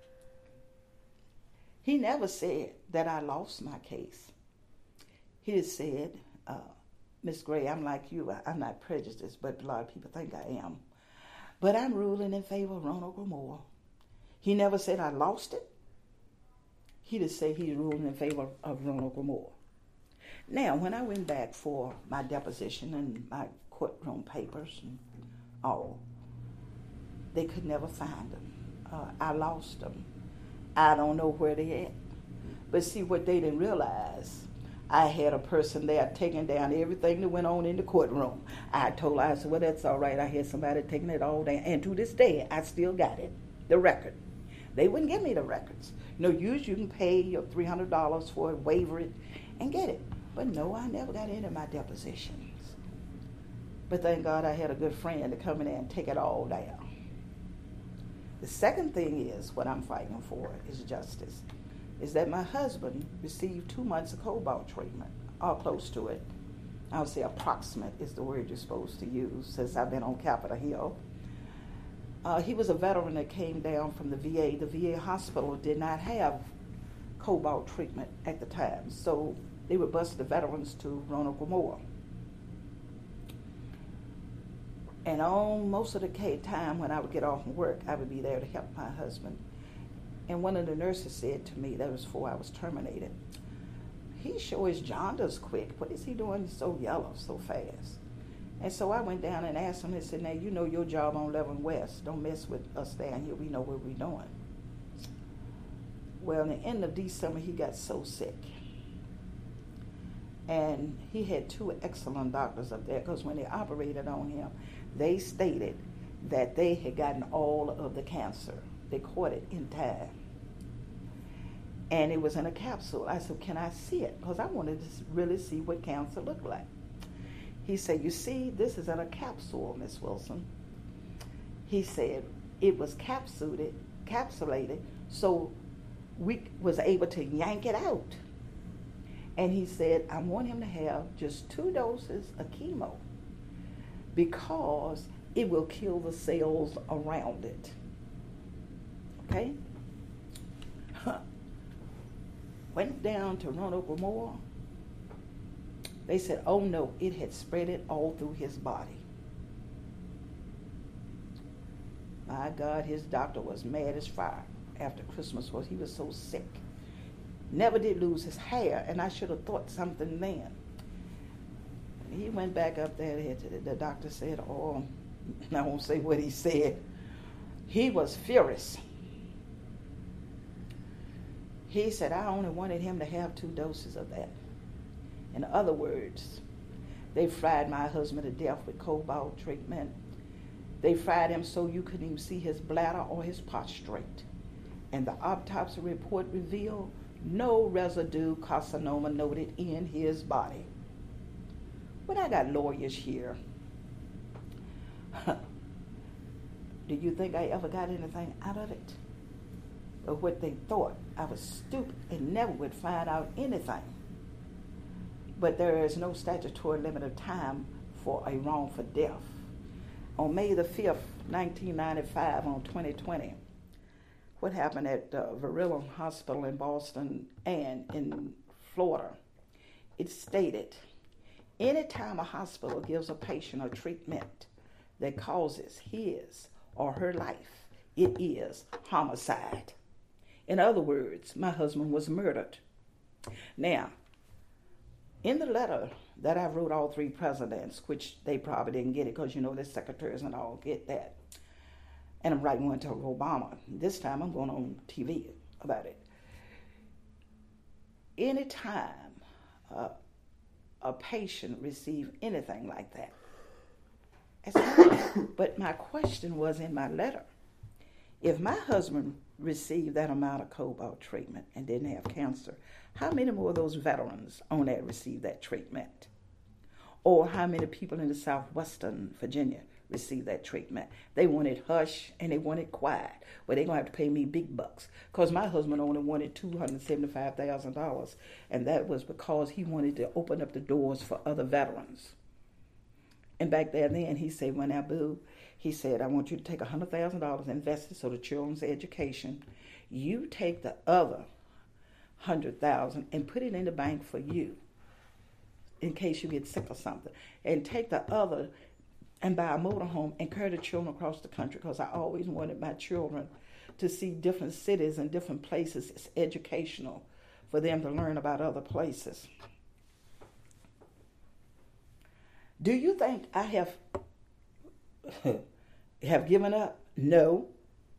He never said that I lost my case. He just said, Miss Gray, I'm like you. I'm not prejudiced, but a lot of people think I am. But I'm ruling in favor of Ronald Gomorrah. He never said I lost it. He just said he's ruling in favor of Ronald Gomorrah. Now, when I went back for my deposition and my courtroom papers and all, they could never find them. I lost them. I don't know where they at. But see, what they didn't realize, I had a person there taking down everything that went on in the courtroom. I told her, I said, well, that's all right. I had somebody taking it all down. And to this day, I still got it, the record. They wouldn't give me the records. Usually you can pay your $300 for it, waiver it, and get it. But no, I never got into my depositions. But thank God I had a good friend to come in there and take it all down. The second thing is, what I'm fighting for is justice, is that my husband received 2 months of cobalt treatment, or close to it. I would say approximate is the word you're supposed to use since I've been on Capitol Hill. He was a veteran that came down from the VA. The VA hospital did not have cobalt treatment at the time, so they would bus the veterans to Roanoke Memorial. And on most of the time when I would get off from work, I would be there to help my husband. And one of the nurses said to me, that was before I was terminated, "He sure is jaundiced quick. What is he doing so yellow so fast?" And so I went down and asked him, and said, "Now, you know your job on 11 West. Don't mess with us down here. We know what we're doing." Well, in the end of December, he got so sick. And he had 2 excellent doctors up there, because when they operated on him, they stated that they had gotten all of the cancer. They caught it in time. And it was in a capsule. I said, "Can I see it?" Because I wanted to really see what cancer looked like. He said, "You see, this is in a capsule, Miss Wilson." He said, "It was capsulated, so we was able to yank it out." And he said, "I want him to have just 2 doses of chemo because it will kill the cells around it." Okay? Went down to Roanoke Memorial. They said, "Oh no, it had spread it all through his body." My God, his doctor was mad as fire after Christmas because he was so sick. Never did lose his hair, and I should have thought something then. He went back up there. The doctor said, "Oh," I won't say what he said. He was furious. He said, "I only wanted him to have 2 doses of that." In other words, they fried my husband to death with cobalt treatment. They fried him so you couldn't even see his bladder or his prostate. And the autopsy report revealed no residue carcinoma noted in his body. But I got lawyers here. Do you think I ever got anything out of it? Or what they thought? I was stupid and never would find out anything. But there is no statutory limit of time for a wrongful death. On May the 5th, 1995, on 2020, what happened at Verilla Hospital in Boston and in Florida, it stated, anytime a hospital gives a patient a treatment that causes his or her life, it is homicide. In other words, my husband was murdered. Now, in the letter that I wrote all 3 presidents, which they probably didn't get it because, you know, the secretaries and all get that. And I'm writing one to Obama. This time I'm going on TV about it. Anytime a patient receives anything like that, but my question was in my letter, if my husband received that amount of cobalt treatment and didn't have cancer, how many more of those veterans on that received that treatment? Or how many people in the southwestern Virginia received that treatment? They wanted hush and they wanted quiet. Well, they're going to have to pay me big bucks because my husband only wanted $275,000, and that was because he wanted to open up the doors for other veterans. And back then he said, "When Abu," he said, "I want you to take $100,000 invested so the children's education. You take the other $100,000 and put it in the bank for you in case you get sick or something. And take the other and buy a motorhome and carry the children across the country because I always wanted my children to see different cities and different places. It's educational for them to learn about other places." Do you think I have given up? No.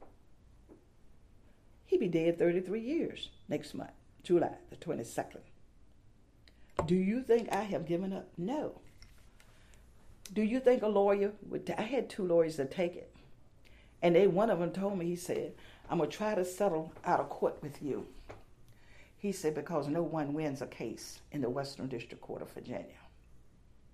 He'd be dead 33 years next month, July the 22nd. Do you think I have given up? No. Do you think a lawyer would? I had 2 lawyers to take it. And one of them told me, he said, "I'm going to try to settle out of court with you." He said, "Because no one wins a case in the Western District Court of Virginia."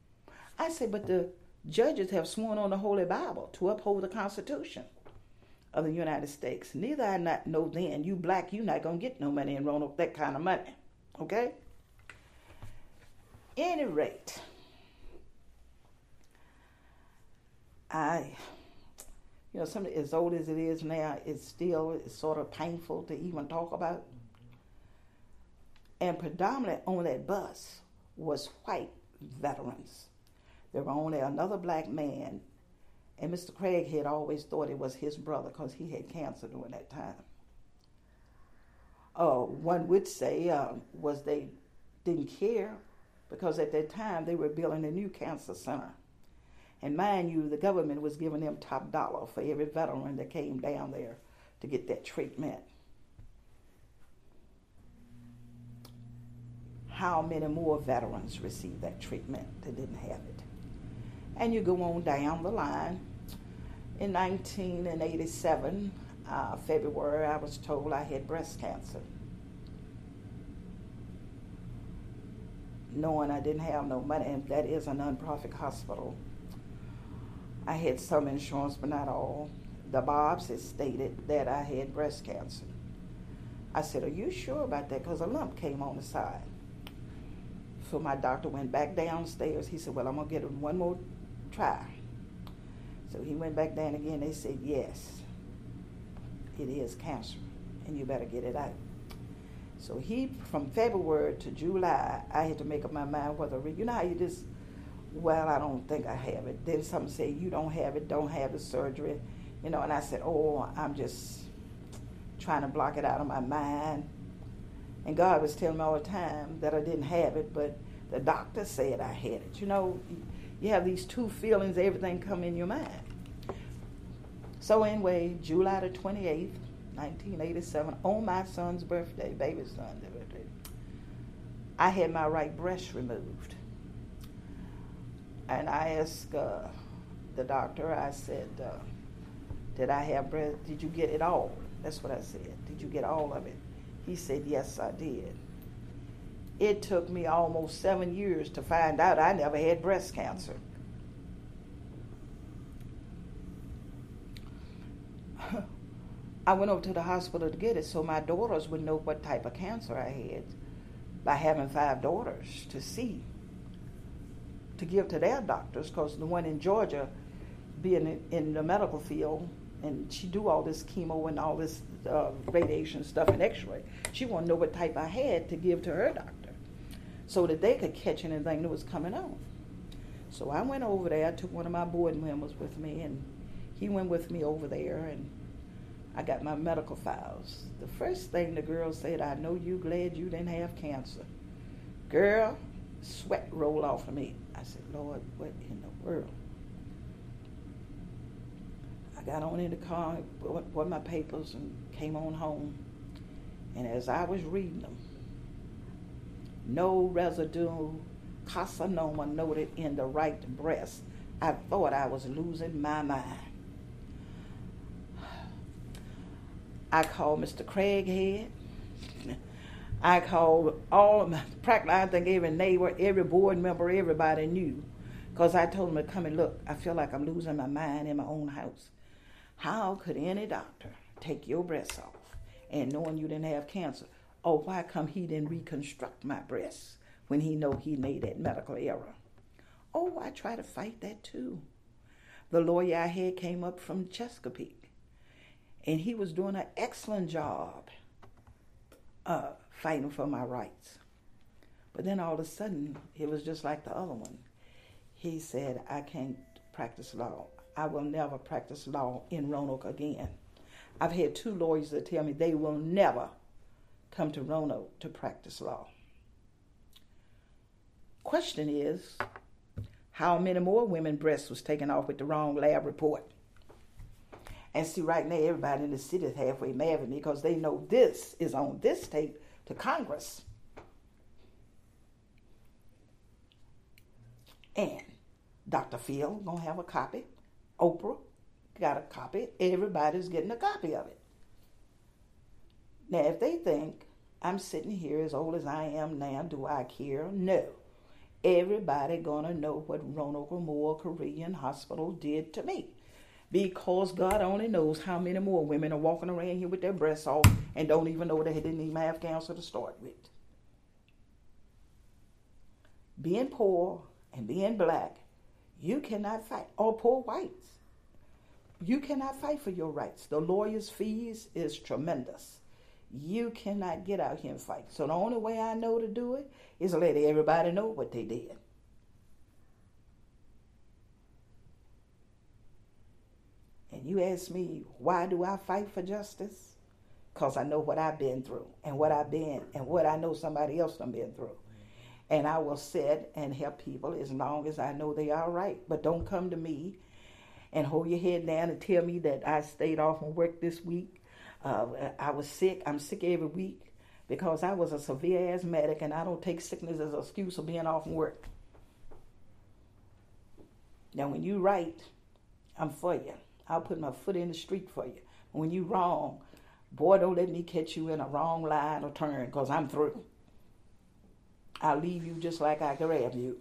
I said, "But the judges have sworn on the Holy Bible to uphold the Constitution." of the United States. Neither I not know then, you black, you not going to get no money in Roanoke, that kind of money. Okay? Any rate, something as old as it is now, it's still sort of painful to even talk about. And predominant on that bus was white veterans. There were only another black man, and Mr. Craig had always thought it was his brother because he had cancer during that time. One would say was they didn't care because at that time they were building a new cancer center. And mind you, the government was giving them top dollar for every veteran that came down there to get that treatment. How many more veterans received that treatment that didn't have it? And you go on down the line. In 1987, February, I was told I had breast cancer. Knowing I didn't have no money, and that is a nonprofit hospital. I had some insurance, but not all. The biopsy stated that I had breast cancer. I said, are you sure about that? Because a lump came on the side. So my doctor went back downstairs. He said, well, I'm going to get it one more try. So he went back down again. They said, yes, it is cancer, and you better get it out. So from February to July, I had to make up my mind whether, you know how you just, well, I don't think I have it. Then some say, you don't have it, don't have the surgery. And I said, I'm just trying to block it out of my mind. And God was telling me all the time that I didn't have it, but the doctor said I had it. You have these two feelings, everything come in your mind. So anyway, July the 28th, 1987, on my son's birthday, baby son's birthday, I had my right breast removed. And I asked the doctor, I said, did I have breast? Did you get it all? That's what I said. Did you get all of it? He said, yes, I did. It took me almost 7 years to find out I never had breast cancer. I went over to the hospital to get it so my daughters would know what type of cancer I had by having 5 daughters to see, to give to their doctors, because the one in Georgia, being in the medical field, and she do all this chemo and all this radiation stuff and x-ray, she wanted to know what type I had to give to her doctor so that they could catch anything that was coming on. So I went over there, I took one of my board members with me, and he went with me over there, and I got my medical files. The first thing the girl said, I know you glad you didn't have cancer. Girl, sweat rolled off of me. I said, Lord, what in the world? I got on in the car, bought my papers, and came on home. And as I was reading them, no residual carcinoma noted in the right breast. I thought I was losing my mind. I called Mr. Craighead. I called practically I think every neighbor, every board member, everybody knew. Because I told them to come and look. I feel like I'm losing my mind in my own house. How could any doctor take your breast off and knowing you didn't have cancer? Oh, why come he didn't reconstruct my breast when he know he made that medical error? Oh, I try to fight that too. The lawyer I had came up from Chesapeake, and he was doing an excellent job fighting for my rights. But then all of a sudden, it was just like the other one. He said, I can't practice law. I will never practice law in Roanoke again. I've had 2 lawyers that tell me they will never come to Roanoke to practice law. Question is, how many more women's breasts was taken off with the wrong lab report? And see, right now, everybody in the city is halfway mad at me because they know this is on this tape to Congress. And Dr. Phil gonna have a copy. Oprah got a copy. Everybody's getting a copy of it. Now, if they think I'm sitting here as old as I am now, do I care? No. Everybody gonna know what Roanoke Memorial Korean Hospital did to me. because God only knows how many more women are walking around here with their breasts off and don't even know they didn't even have cancer to start with. Being poor and being black, you cannot fight. Or poor whites. You cannot fight for your rights. The lawyer's fees is tremendous. You cannot get out here and fight. So the only way I know to do it is to let everybody know what they did. And you ask me, why do I fight for justice? Because I know what I've been through and what I've been and what I know somebody else done been through. And I will sit and help people as long as I know they are right. But don't come to me and hold your head down and tell me that I stayed off from work this week. I was sick. I'm sick every week because I was a severe asthmatic, and I don't take sickness as an excuse of being off from work. Now, when you right, I'm for you. I'll put my foot in the street for you. When you wrong, boy, don't let me catch you in a wrong line or turn, because I'm through. I'll leave you just like I grabbed you.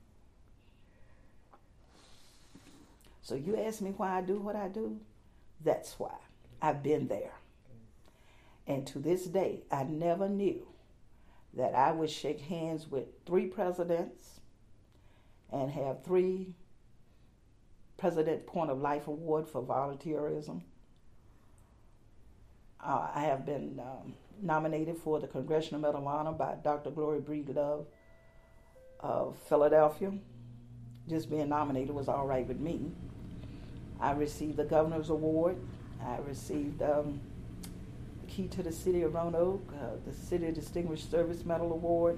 So you ask me why I do what I do? That's why. I've been there. And to this day, I never knew that I would shake hands with 3 presidents and have 3 President Point of Life Award for volunteerism. I have been nominated for the Congressional Medal of Honor by Dr. Gloria Breedlove of Philadelphia. Just being nominated was all right with me. I received the Governor's Award. I received the Key to the City of Roanoke, the City Distinguished Service Medal Award.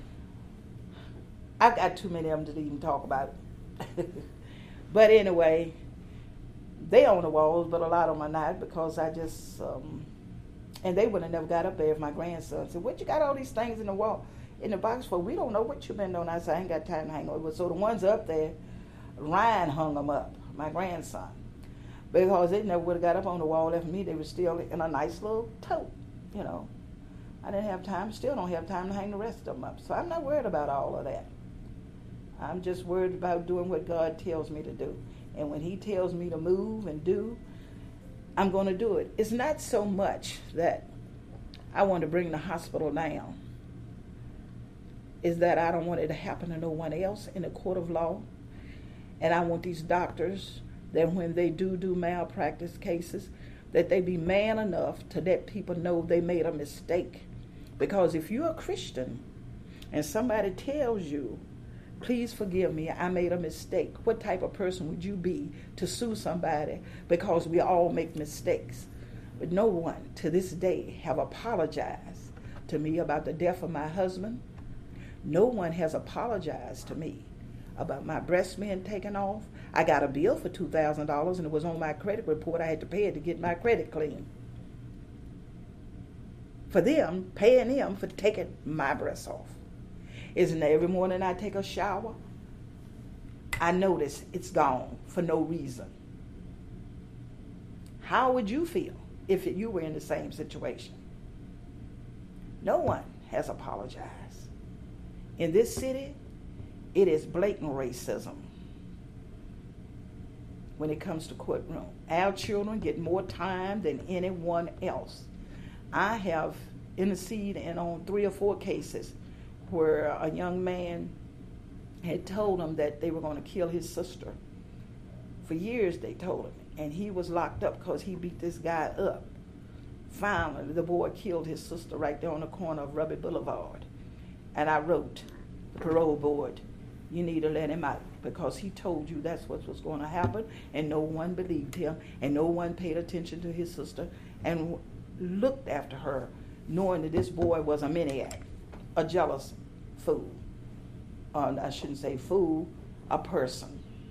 I've got too many of them to even talk about. But anyway, they on the walls, but a lot of them are not, because I just, and they would have never got up there if my grandson said, what you got all these things in the wall, in the box for? We don't know what you've been doing. I said, I ain't got time to hang on. So the ones up there, Ryan hung them up, my grandson, because they never would have got up on the wall left me. They were still in a nice little tote, you know. I didn't have time, still don't have time to hang the rest of them up. So I'm not worried about all of that. I'm just worried about doing what God tells me to do. And when he tells me to move and do, I'm going to do it. It's not so much that I want to bring the hospital down. It's that I don't want it to happen to no one else in the court of law. And I want these doctors that when they do malpractice cases, that they be man enough to let people know they made a mistake. Because if you're a Christian and somebody tells you, please forgive me, I made a mistake, what type of person would you be to sue somebody? Because we all make mistakes. But no one to this day have apologized to me about the death of my husband. No one has apologized to me about my breast being taken off. I got a bill for $2,000 and it was on my credit report. I had to pay it to get my credit clean. For them, paying them for taking my breast off. Isn't it every morning I take a shower, I notice it's gone for no reason? How would you feel if you were in the same situation? No one has apologized. In this city, it is blatant racism when it comes to courtroom. Our children get more time than anyone else. I have interceded on 3 or 4 cases where a young man had told him that they were going to kill his sister. For years they told him, and he was locked up because he beat this guy up. Finally, the boy killed his sister right there on the corner of Ruby Boulevard. And I wrote the parole board, you need to let him out, because he told you that's what was going to happen, and no one believed him, and no one paid attention to his sister and looked after her, knowing that this boy was a maniac, a jealous fool. I shouldn't say fool, a person.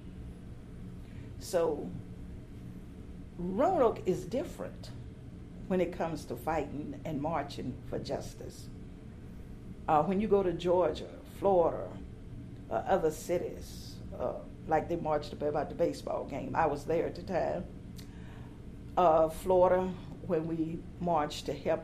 So Roanoke is different when it comes to fighting and marching for justice. When you go to Georgia, Florida, other cities, like they marched up about the baseball game. I was there at the time. Florida, when we marched to help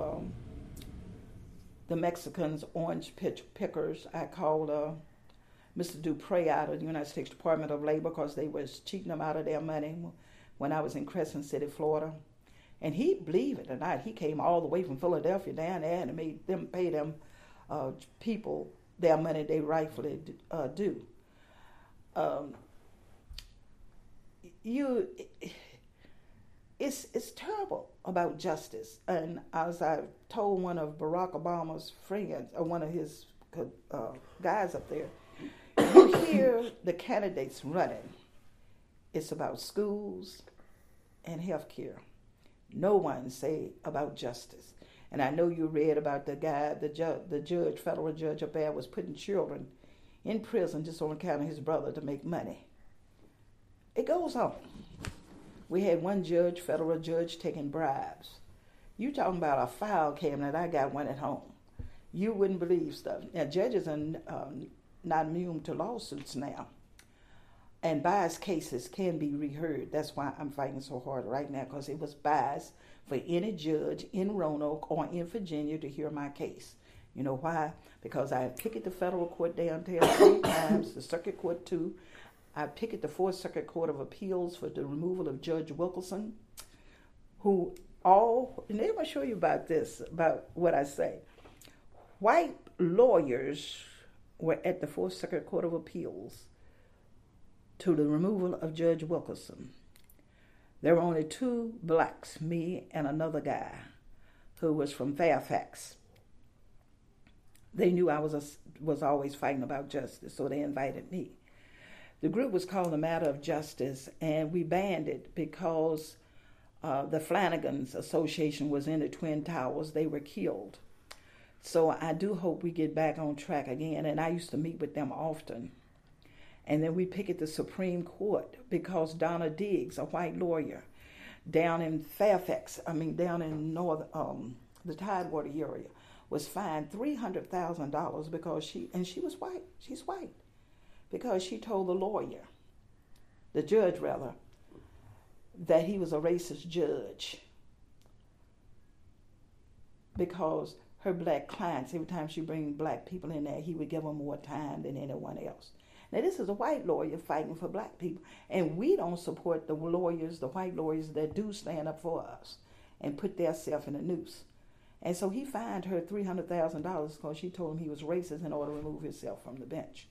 the Mexicans, orange pickers, I called Mr. Dupre out of the United States Department of Labor because they was cheating them out of their money when I was in Crescent City, Florida. And he, believe it or not, he came all the way from Philadelphia down there and made them pay them people their money they rightfully do. It's terrible about justice. And as I told one of Barack Obama's friends, or one of his guys up there, you hear the candidates running. It's about schools and health care. No one say about justice. And I know you read about the guy, the judge, federal judge up there was putting children in prison just on account of his brother to make money. It goes on. We had one judge, federal judge, taking bribes. You talking about a file cabinet, I got one at home. You wouldn't believe stuff. Now, judges are not immune to lawsuits now. And biased cases can be reheard. That's why I'm fighting so hard right now, because it was biased for any judge in Roanoke or in Virginia to hear my case. You know why? Because I picket the federal court downtown 3 times, the circuit court 2. I picket the 4th Circuit Court of Appeals for the removal of Judge Wilkerson, who and they're going to show you about this, about what I say. White lawyers were at the 4th Circuit Court of Appeals to the removal of Judge Wilkerson. There were only 2 blacks, me and another guy who was from Fairfax. They knew I was always fighting about justice, so they invited me. The group was called The Matter of Justice, and we banned it because the Flanagans Association was in the Twin Towers. They were killed. So I do hope we get back on track again, and I used to meet with them often. And then we picket the Supreme Court because Donna Diggs, a white lawyer, down in Fairfax, down in the Tidewater area, was fined $300,000 because she was white. She's white. Because she told the judge, that he was a racist judge. Because her black clients, every time she bring black people in there, he would give them more time than anyone else. Now, this is a white lawyer fighting for black people. And we don't support the white lawyers that do stand up for us and put themselves in a noose. And so he fined her $300,000 because she told him he was racist in order to remove himself from the bench.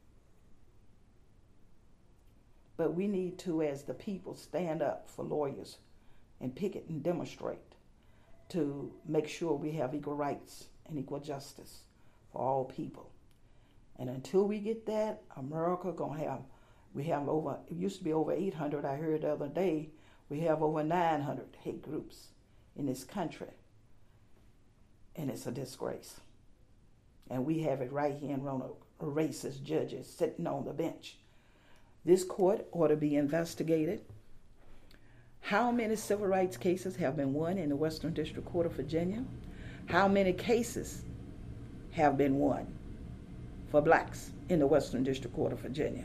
But we need to, as the people, stand up for lawyers and picket and demonstrate to make sure we have equal rights and equal justice for all people. And until we get that, America we have over, it used to be over 800, I heard the other day, we have over 900 hate groups in this country. And it's a disgrace. And we have it right here in Roanoke, racist judges sitting on the bench. This court ought to be investigated. How many civil rights cases have been won in the Western District Court of Virginia? How many cases have been won for blacks in the Western District Court of Virginia?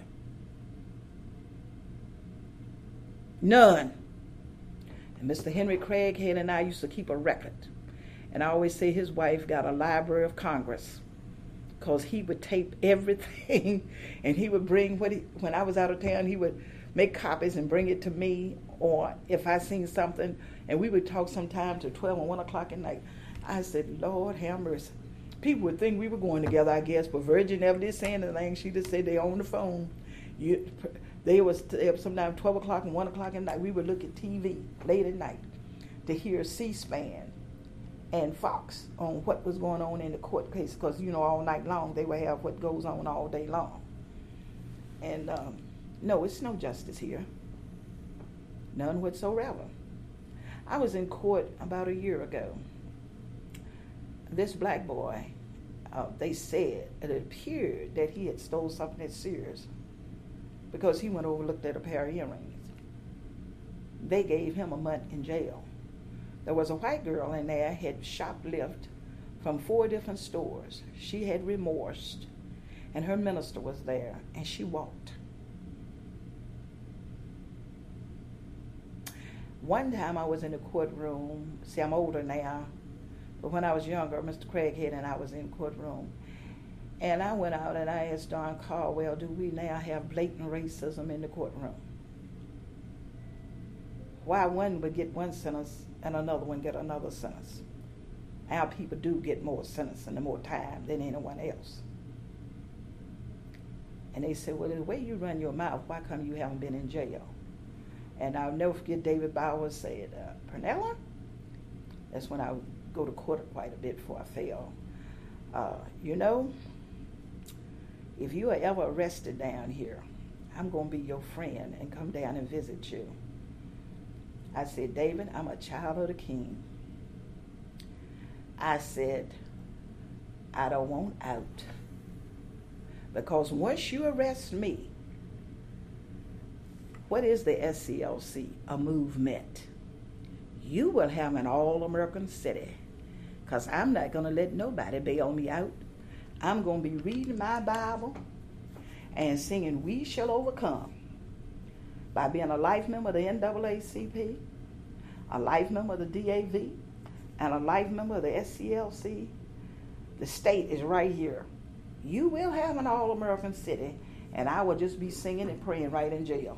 None. And Mr. Henry Craighead and I used to keep a record. And I always say his wife got a Library of Congress, because he would tape everything, and he would bring when I was out of town, he would make copies and bring it to me, or if I seen something, and we would talk sometime to 12 and 1 o'clock at night. I said, Lord have mercy. People would think we were going together, I guess, but Virgin never did say anything. She just said they on the phone. They was sometimes 12 o'clock and 1 o'clock at night. We would look at TV late at night to hear C-SPAN and Fox on what was going on in the court case, because, all night long they would have what goes on all day long. And no, it's no justice here. None whatsoever. I was in court about a year ago. This black boy, they said it appeared that he had stole something at Sears because he went over and looked at a pair of earrings. They gave him a month in jail. There was a white girl in there, had shoplifted from 4 different stores. She had remorsed, and her minister was there, and she walked. One time I was in the courtroom. See, I'm older now, but when I was younger, Mr. Craighead and I was in the courtroom. And I went out and I asked Don Caldwell, do we now have blatant racism in the courtroom? Why one would get one sentence and another one get another sentence? Our people do get more sentence and more time than anyone else. And they said, well, the way you run your mouth, why come you haven't been in jail? And I'll never forget David Bowers said, Pernella? That's when I would go to court quite a bit before I fell. You know, if you are ever arrested down here, I'm going to be your friend and come down and visit you. I said, David, I'm a child of the King. I said, I don't want out. Because once you arrest me, what is the SCLC? A movement. You will have an all-American city. Because I'm not going to let nobody bail me out. I'm going to be reading my Bible and singing We Shall Overcome by being a life member of the NAACP, a life member of the DAV, and a life member of the SCLC. The state is right here. You will have an all-American city, and I will just be singing and praying right in jail.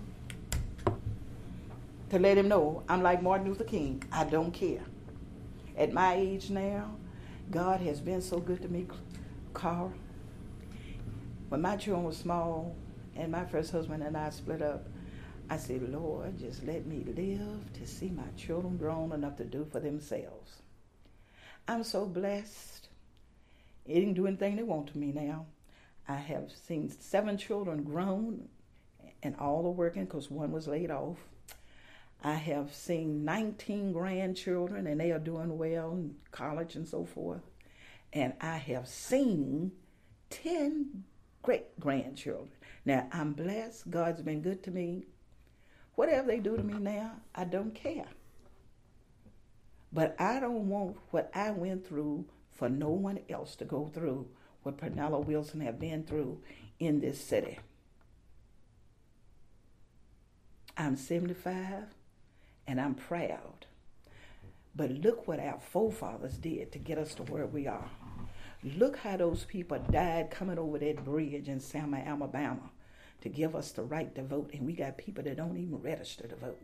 To let him know I'm like Martin Luther King. I don't care. At my age now, God has been so good to me, Carl. When my children were small and my first husband and I split up, I said, Lord, just let me live to see my children grown enough to do for themselves. I'm so blessed. They didn't do anything they want to me now. I have seen 7 children grown and all are working because one was laid off. I have seen 19 grandchildren and they are doing well in college and so forth. And I have seen 10 great-grandchildren. Now, I'm blessed. God's been good to me. Whatever they do to me now, I don't care. But I don't want what I went through for no one else to go through what Pernella Wilson have been through in this city. I'm 75, and I'm proud. But look what our forefathers did to get us to where we are. Look how those people died coming over that bridge in Selma, Alabama to give us the right to vote, and we got people that don't even register to vote.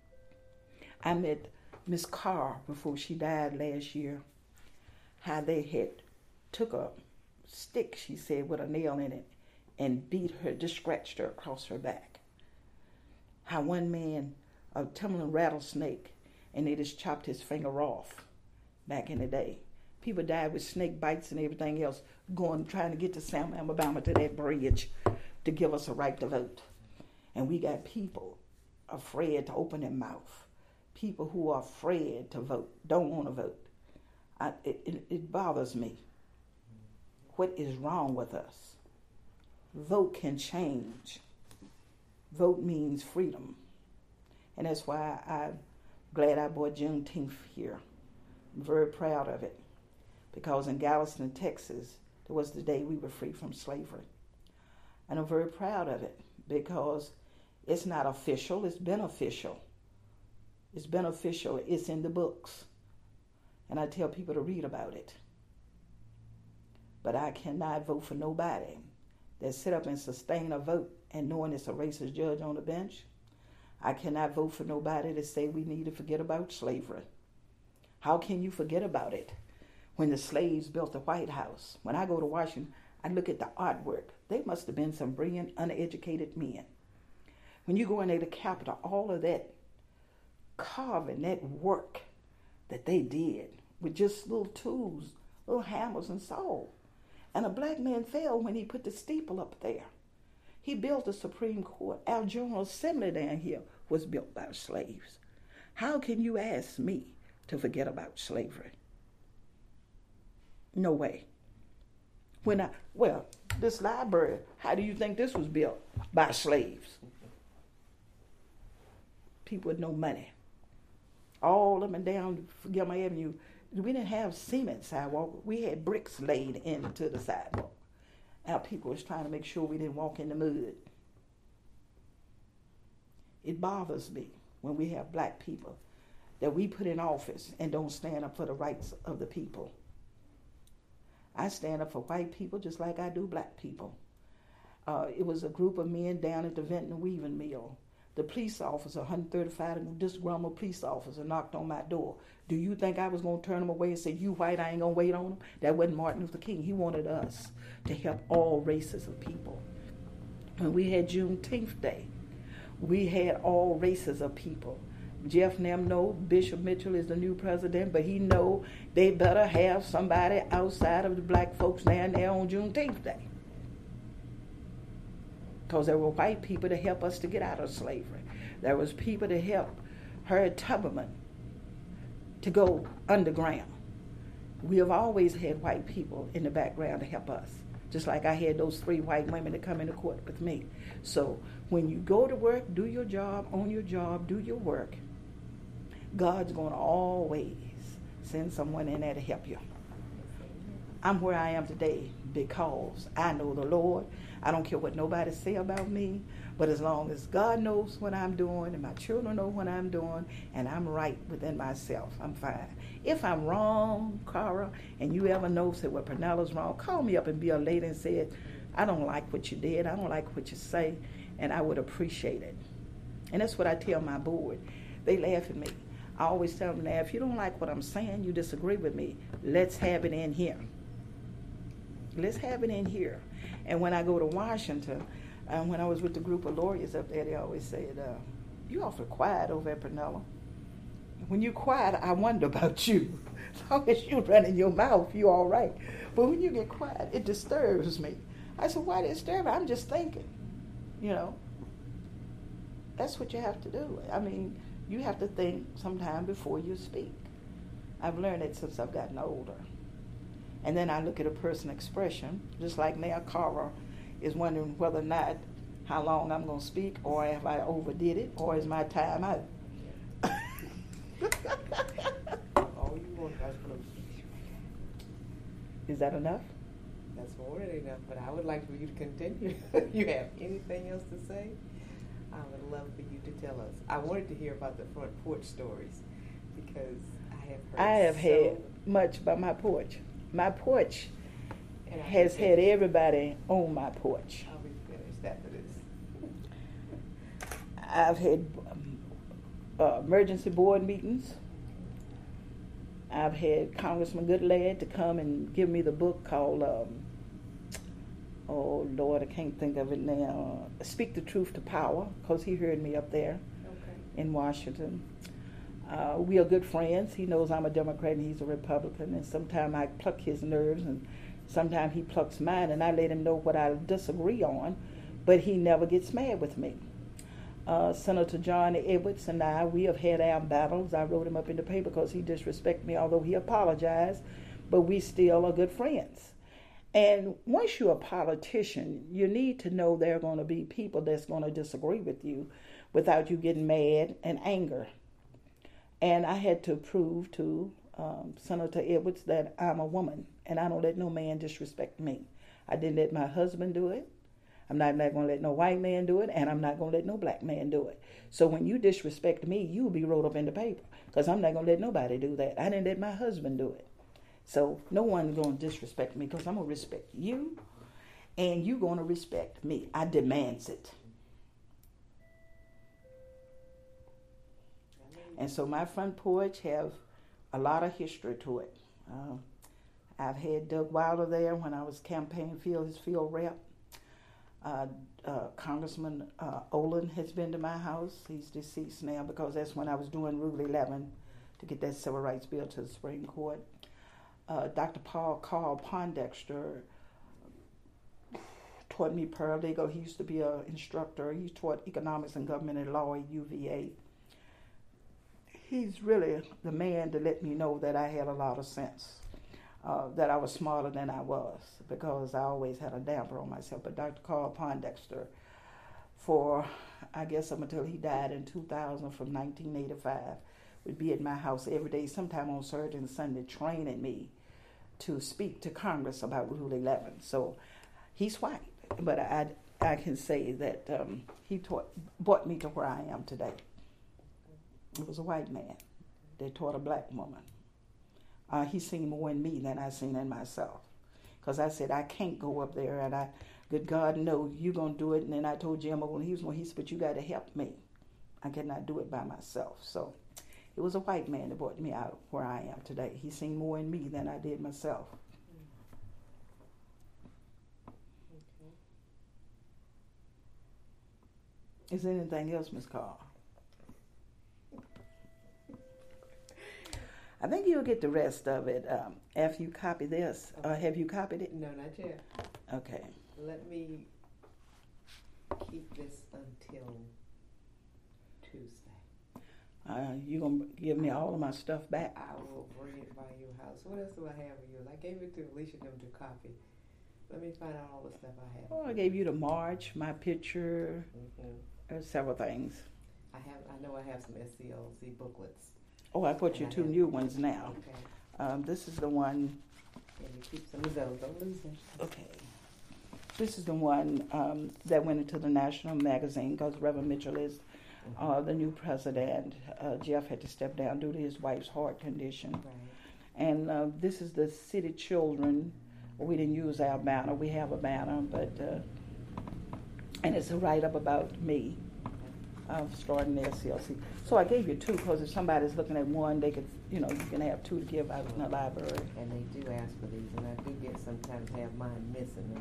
I met Miss Carr before she died last year, how they had took a stick, she said, with a nail in it and beat her, just scratched her across her back. How one man, a tumbling rattlesnake, and they just chopped his finger off back in the day. People died with snake bites and everything else, trying to get to Selma, Alabama, to that bridge to give us a right to vote. And we got people afraid to open their mouth. People who are afraid to vote, don't want to vote. It bothers me. What is wrong with us? Vote can change. Vote means freedom. And that's why I'm glad I brought Juneteenth here. I'm very proud of it. Because in Galveston, Texas, it was the day we were free from slavery. And I'm very proud of it because it's not official, it's beneficial. It's beneficial, it's in the books. And I tell people to read about it. But I cannot vote for nobody that sit up and sustain a vote and knowing it's a racist judge on the bench. I cannot vote for nobody that say we need to forget about slavery. How can you forget about it when the slaves built the White House? When I go to Washington, I look at the artwork. They must have been some brilliant, uneducated men. When you go into the Capitol, all of that carving, that work that they did with just little tools, little hammers and saw. And a black man fell when he put the steeple up there. He built the Supreme Court. Our General Assembly down here was built by slaves. How can you ask me to forget about slavery? No way. This library, how do you think this was built? By slaves. People with no money. All up and down Gilmer Avenue, we didn't have cement sidewalk. We had bricks laid into the sidewalk. Our people was trying to make sure we didn't walk in the mud. It bothers me when we have black people that we put in office and don't stand up for the rights of the people. I stand up for white people just like I do black people. It was a group of men down at the Ventnor Weaving Mill the police officer, 135 disgruntled police officer, knocked on my door. Do you think I was going to turn him away and say, you white, I ain't going to wait on him? That wasn't Martin Luther King. He wanted us to help all races of people. When we had Juneteenth Day, we had all races of people. Jeff Nem know Bishop Mitchell is the new president, but he know they better have somebody outside of the black folks down there on Juneteenth Day. Because there were white people to help us to get out of slavery. There was people to help Harriet Tubman to go underground. We have always had white people in the background to help us, just like I had those 3 white women to come into court with me. So when you go to work, do your job, own your job, do your work, God's going to always send someone in there to help you. I'm where I am today because I know the Lord. I don't care what nobody say about me, but as long as God knows what I'm doing and my children know what I'm doing and I'm right within myself, I'm fine. If I'm wrong, Cara, and you ever know, say, well, Pernella's wrong, call me up and be a lady and say, I don't like what you did, I don't like what you say, and I would appreciate it. And that's what I tell my board. They laugh at me. I always tell them, now, if you don't like what I'm saying, you disagree with me, let's have it in here. Let's have it in here. And when I go to Washington, when I was with the group of lawyers up there, they always said, you're awfully quiet over at Pernella. When you're quiet, I wonder about you. As long as you're running your mouth, you're all right. But when you get quiet, it disturbs me. I said, why disturb me? I'm just thinking. You know, that's what you have to do. I mean, you have to think sometime before you speak. I've learned it since I've gotten older. And then I look at a person's expression, just like now Cara is wondering whether or not how long I'm going to speak, or if I overdid it, or is my time out. All you want, Is that enough? that's more than enough, but I would like for you to continue. You have anything else to say? I would love for you to tell us. I wanted to hear about the front porch stories because I have had much about my porch. My porch has had everybody on my porch. I'll be finished after this. I've had emergency board meetings. I've had Congressman Goodlad to come and give me the book called, oh Lord, I can't think of it now, Speak the Truth to Power, because he heard me up there in Washington. We are good friends. He knows I'm a Democrat and he's a Republican, and sometimes I pluck his nerves and sometimes he plucks mine, and I let him know what I disagree on, but he never gets mad with me. Senator John Edwards and I, we have had our battles. I wrote him up in the paper because he disrespected me, although he apologized, but we still are good friends. And once you're a politician, you need to know there are going to be people that's going to disagree with you without you getting mad and anger. And I had to prove to Senator Edwards that I'm a woman and I don't let no man disrespect me. I didn't let my husband do it. I'm not going to let no white man do it, and I'm not going to let no black man do it. So when you disrespect me, you'll be wrote up in the paper, because I'm not going to let nobody do that. I didn't let my husband do it. So no one's going to disrespect me, because I'm going to respect you, and you're going to respect me. I demands it. And so my front porch have a lot of history to it. I've had Doug Wilder there when I was campaign field rep. Congressman Olin has been to my house. He's deceased now, because that's when I was doing Rule 11 to get that civil rights bill to the Supreme Court. Dr. Carl Pondexter taught me paralegal. He used to be an instructor. He taught economics and government and law at UVA. He's really the man to let me know that I had a lot of sense, that I was smarter than I was, because I always had a damper on myself. But Dr. Carl Pondexter, for I guess up until he died in 2000, from 1985, would be at my house every day, sometime on Saturday and Sunday, training me to speak to Congress about Rule 11. So he's white, but I can say that he brought me to where I am today. It was a white man that taught a black woman. He seen more in me than I seen in myself. Because I said, I can't go up there, and good God, no, you're going to do it. And then I told Jim, he said, but you got to help me. I cannot do it by myself. So it was a white man that brought me out where I am today. He seen more in me than I did myself. Okay. Is there anything else, Ms. Carr? I think you'll get the rest of it after you copy this. Have you copied it? No, not yet. Okay. Let me keep this until Tuesday. You gonna give me all of my stuff back? I will bring it by your house. What else do I have of yours? I gave it to Alicia and them to copy. Let me find out all the stuff I have. Oh, I gave you the march, my picture, several things. I know I have some SCLC booklets. Oh, I put you two new ones now. Okay. This is the one. And you keep some of those. Don't lose them. Okay. This is the one that went into the national magazine because Reverend Mitchell is the new president. Jeff had to step down due to his wife's heart condition. Right. And this is the city children. We didn't use our banner. We have a banner, but and it's a write-up about me starting the SCLC. So I gave you two because if somebody's looking at one, they could, you can have two to give out in the library. And they do ask for these, and I do get sometimes have mine missing.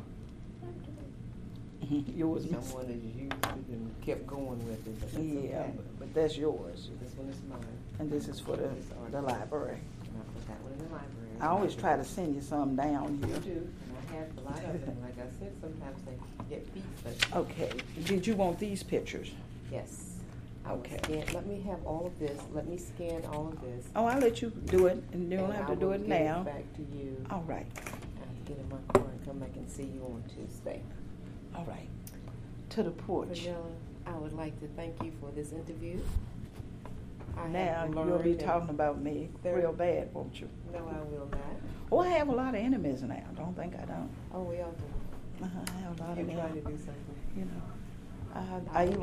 Yours missing. Someone has used it and kept going with it. But that's okay. but that's yours. This one is mine. And this is for the library. And I put that one in the library. I always try to send you some down You here. do, and I have a lot of them. Like I said, sometimes they get beat, but Okay. Did you want these pictures? yes. I will Okay. scan. Let me have all of this. Let me scan all of this. Oh, I'll let you do it, and you don't and have I to do will it get now. Back to you. All right. I have to get in my car and come back and see you on Tuesday. All right. To the porch. Vanilla, I would like to thank you for this interview. I Now have you'll learned be that- talking about me real bad, won't you? No, I will not. Oh, I have a lot of enemies now. Don't think I don't. Oh, we all do. I have a lot You're of trying to enemies. do something. I even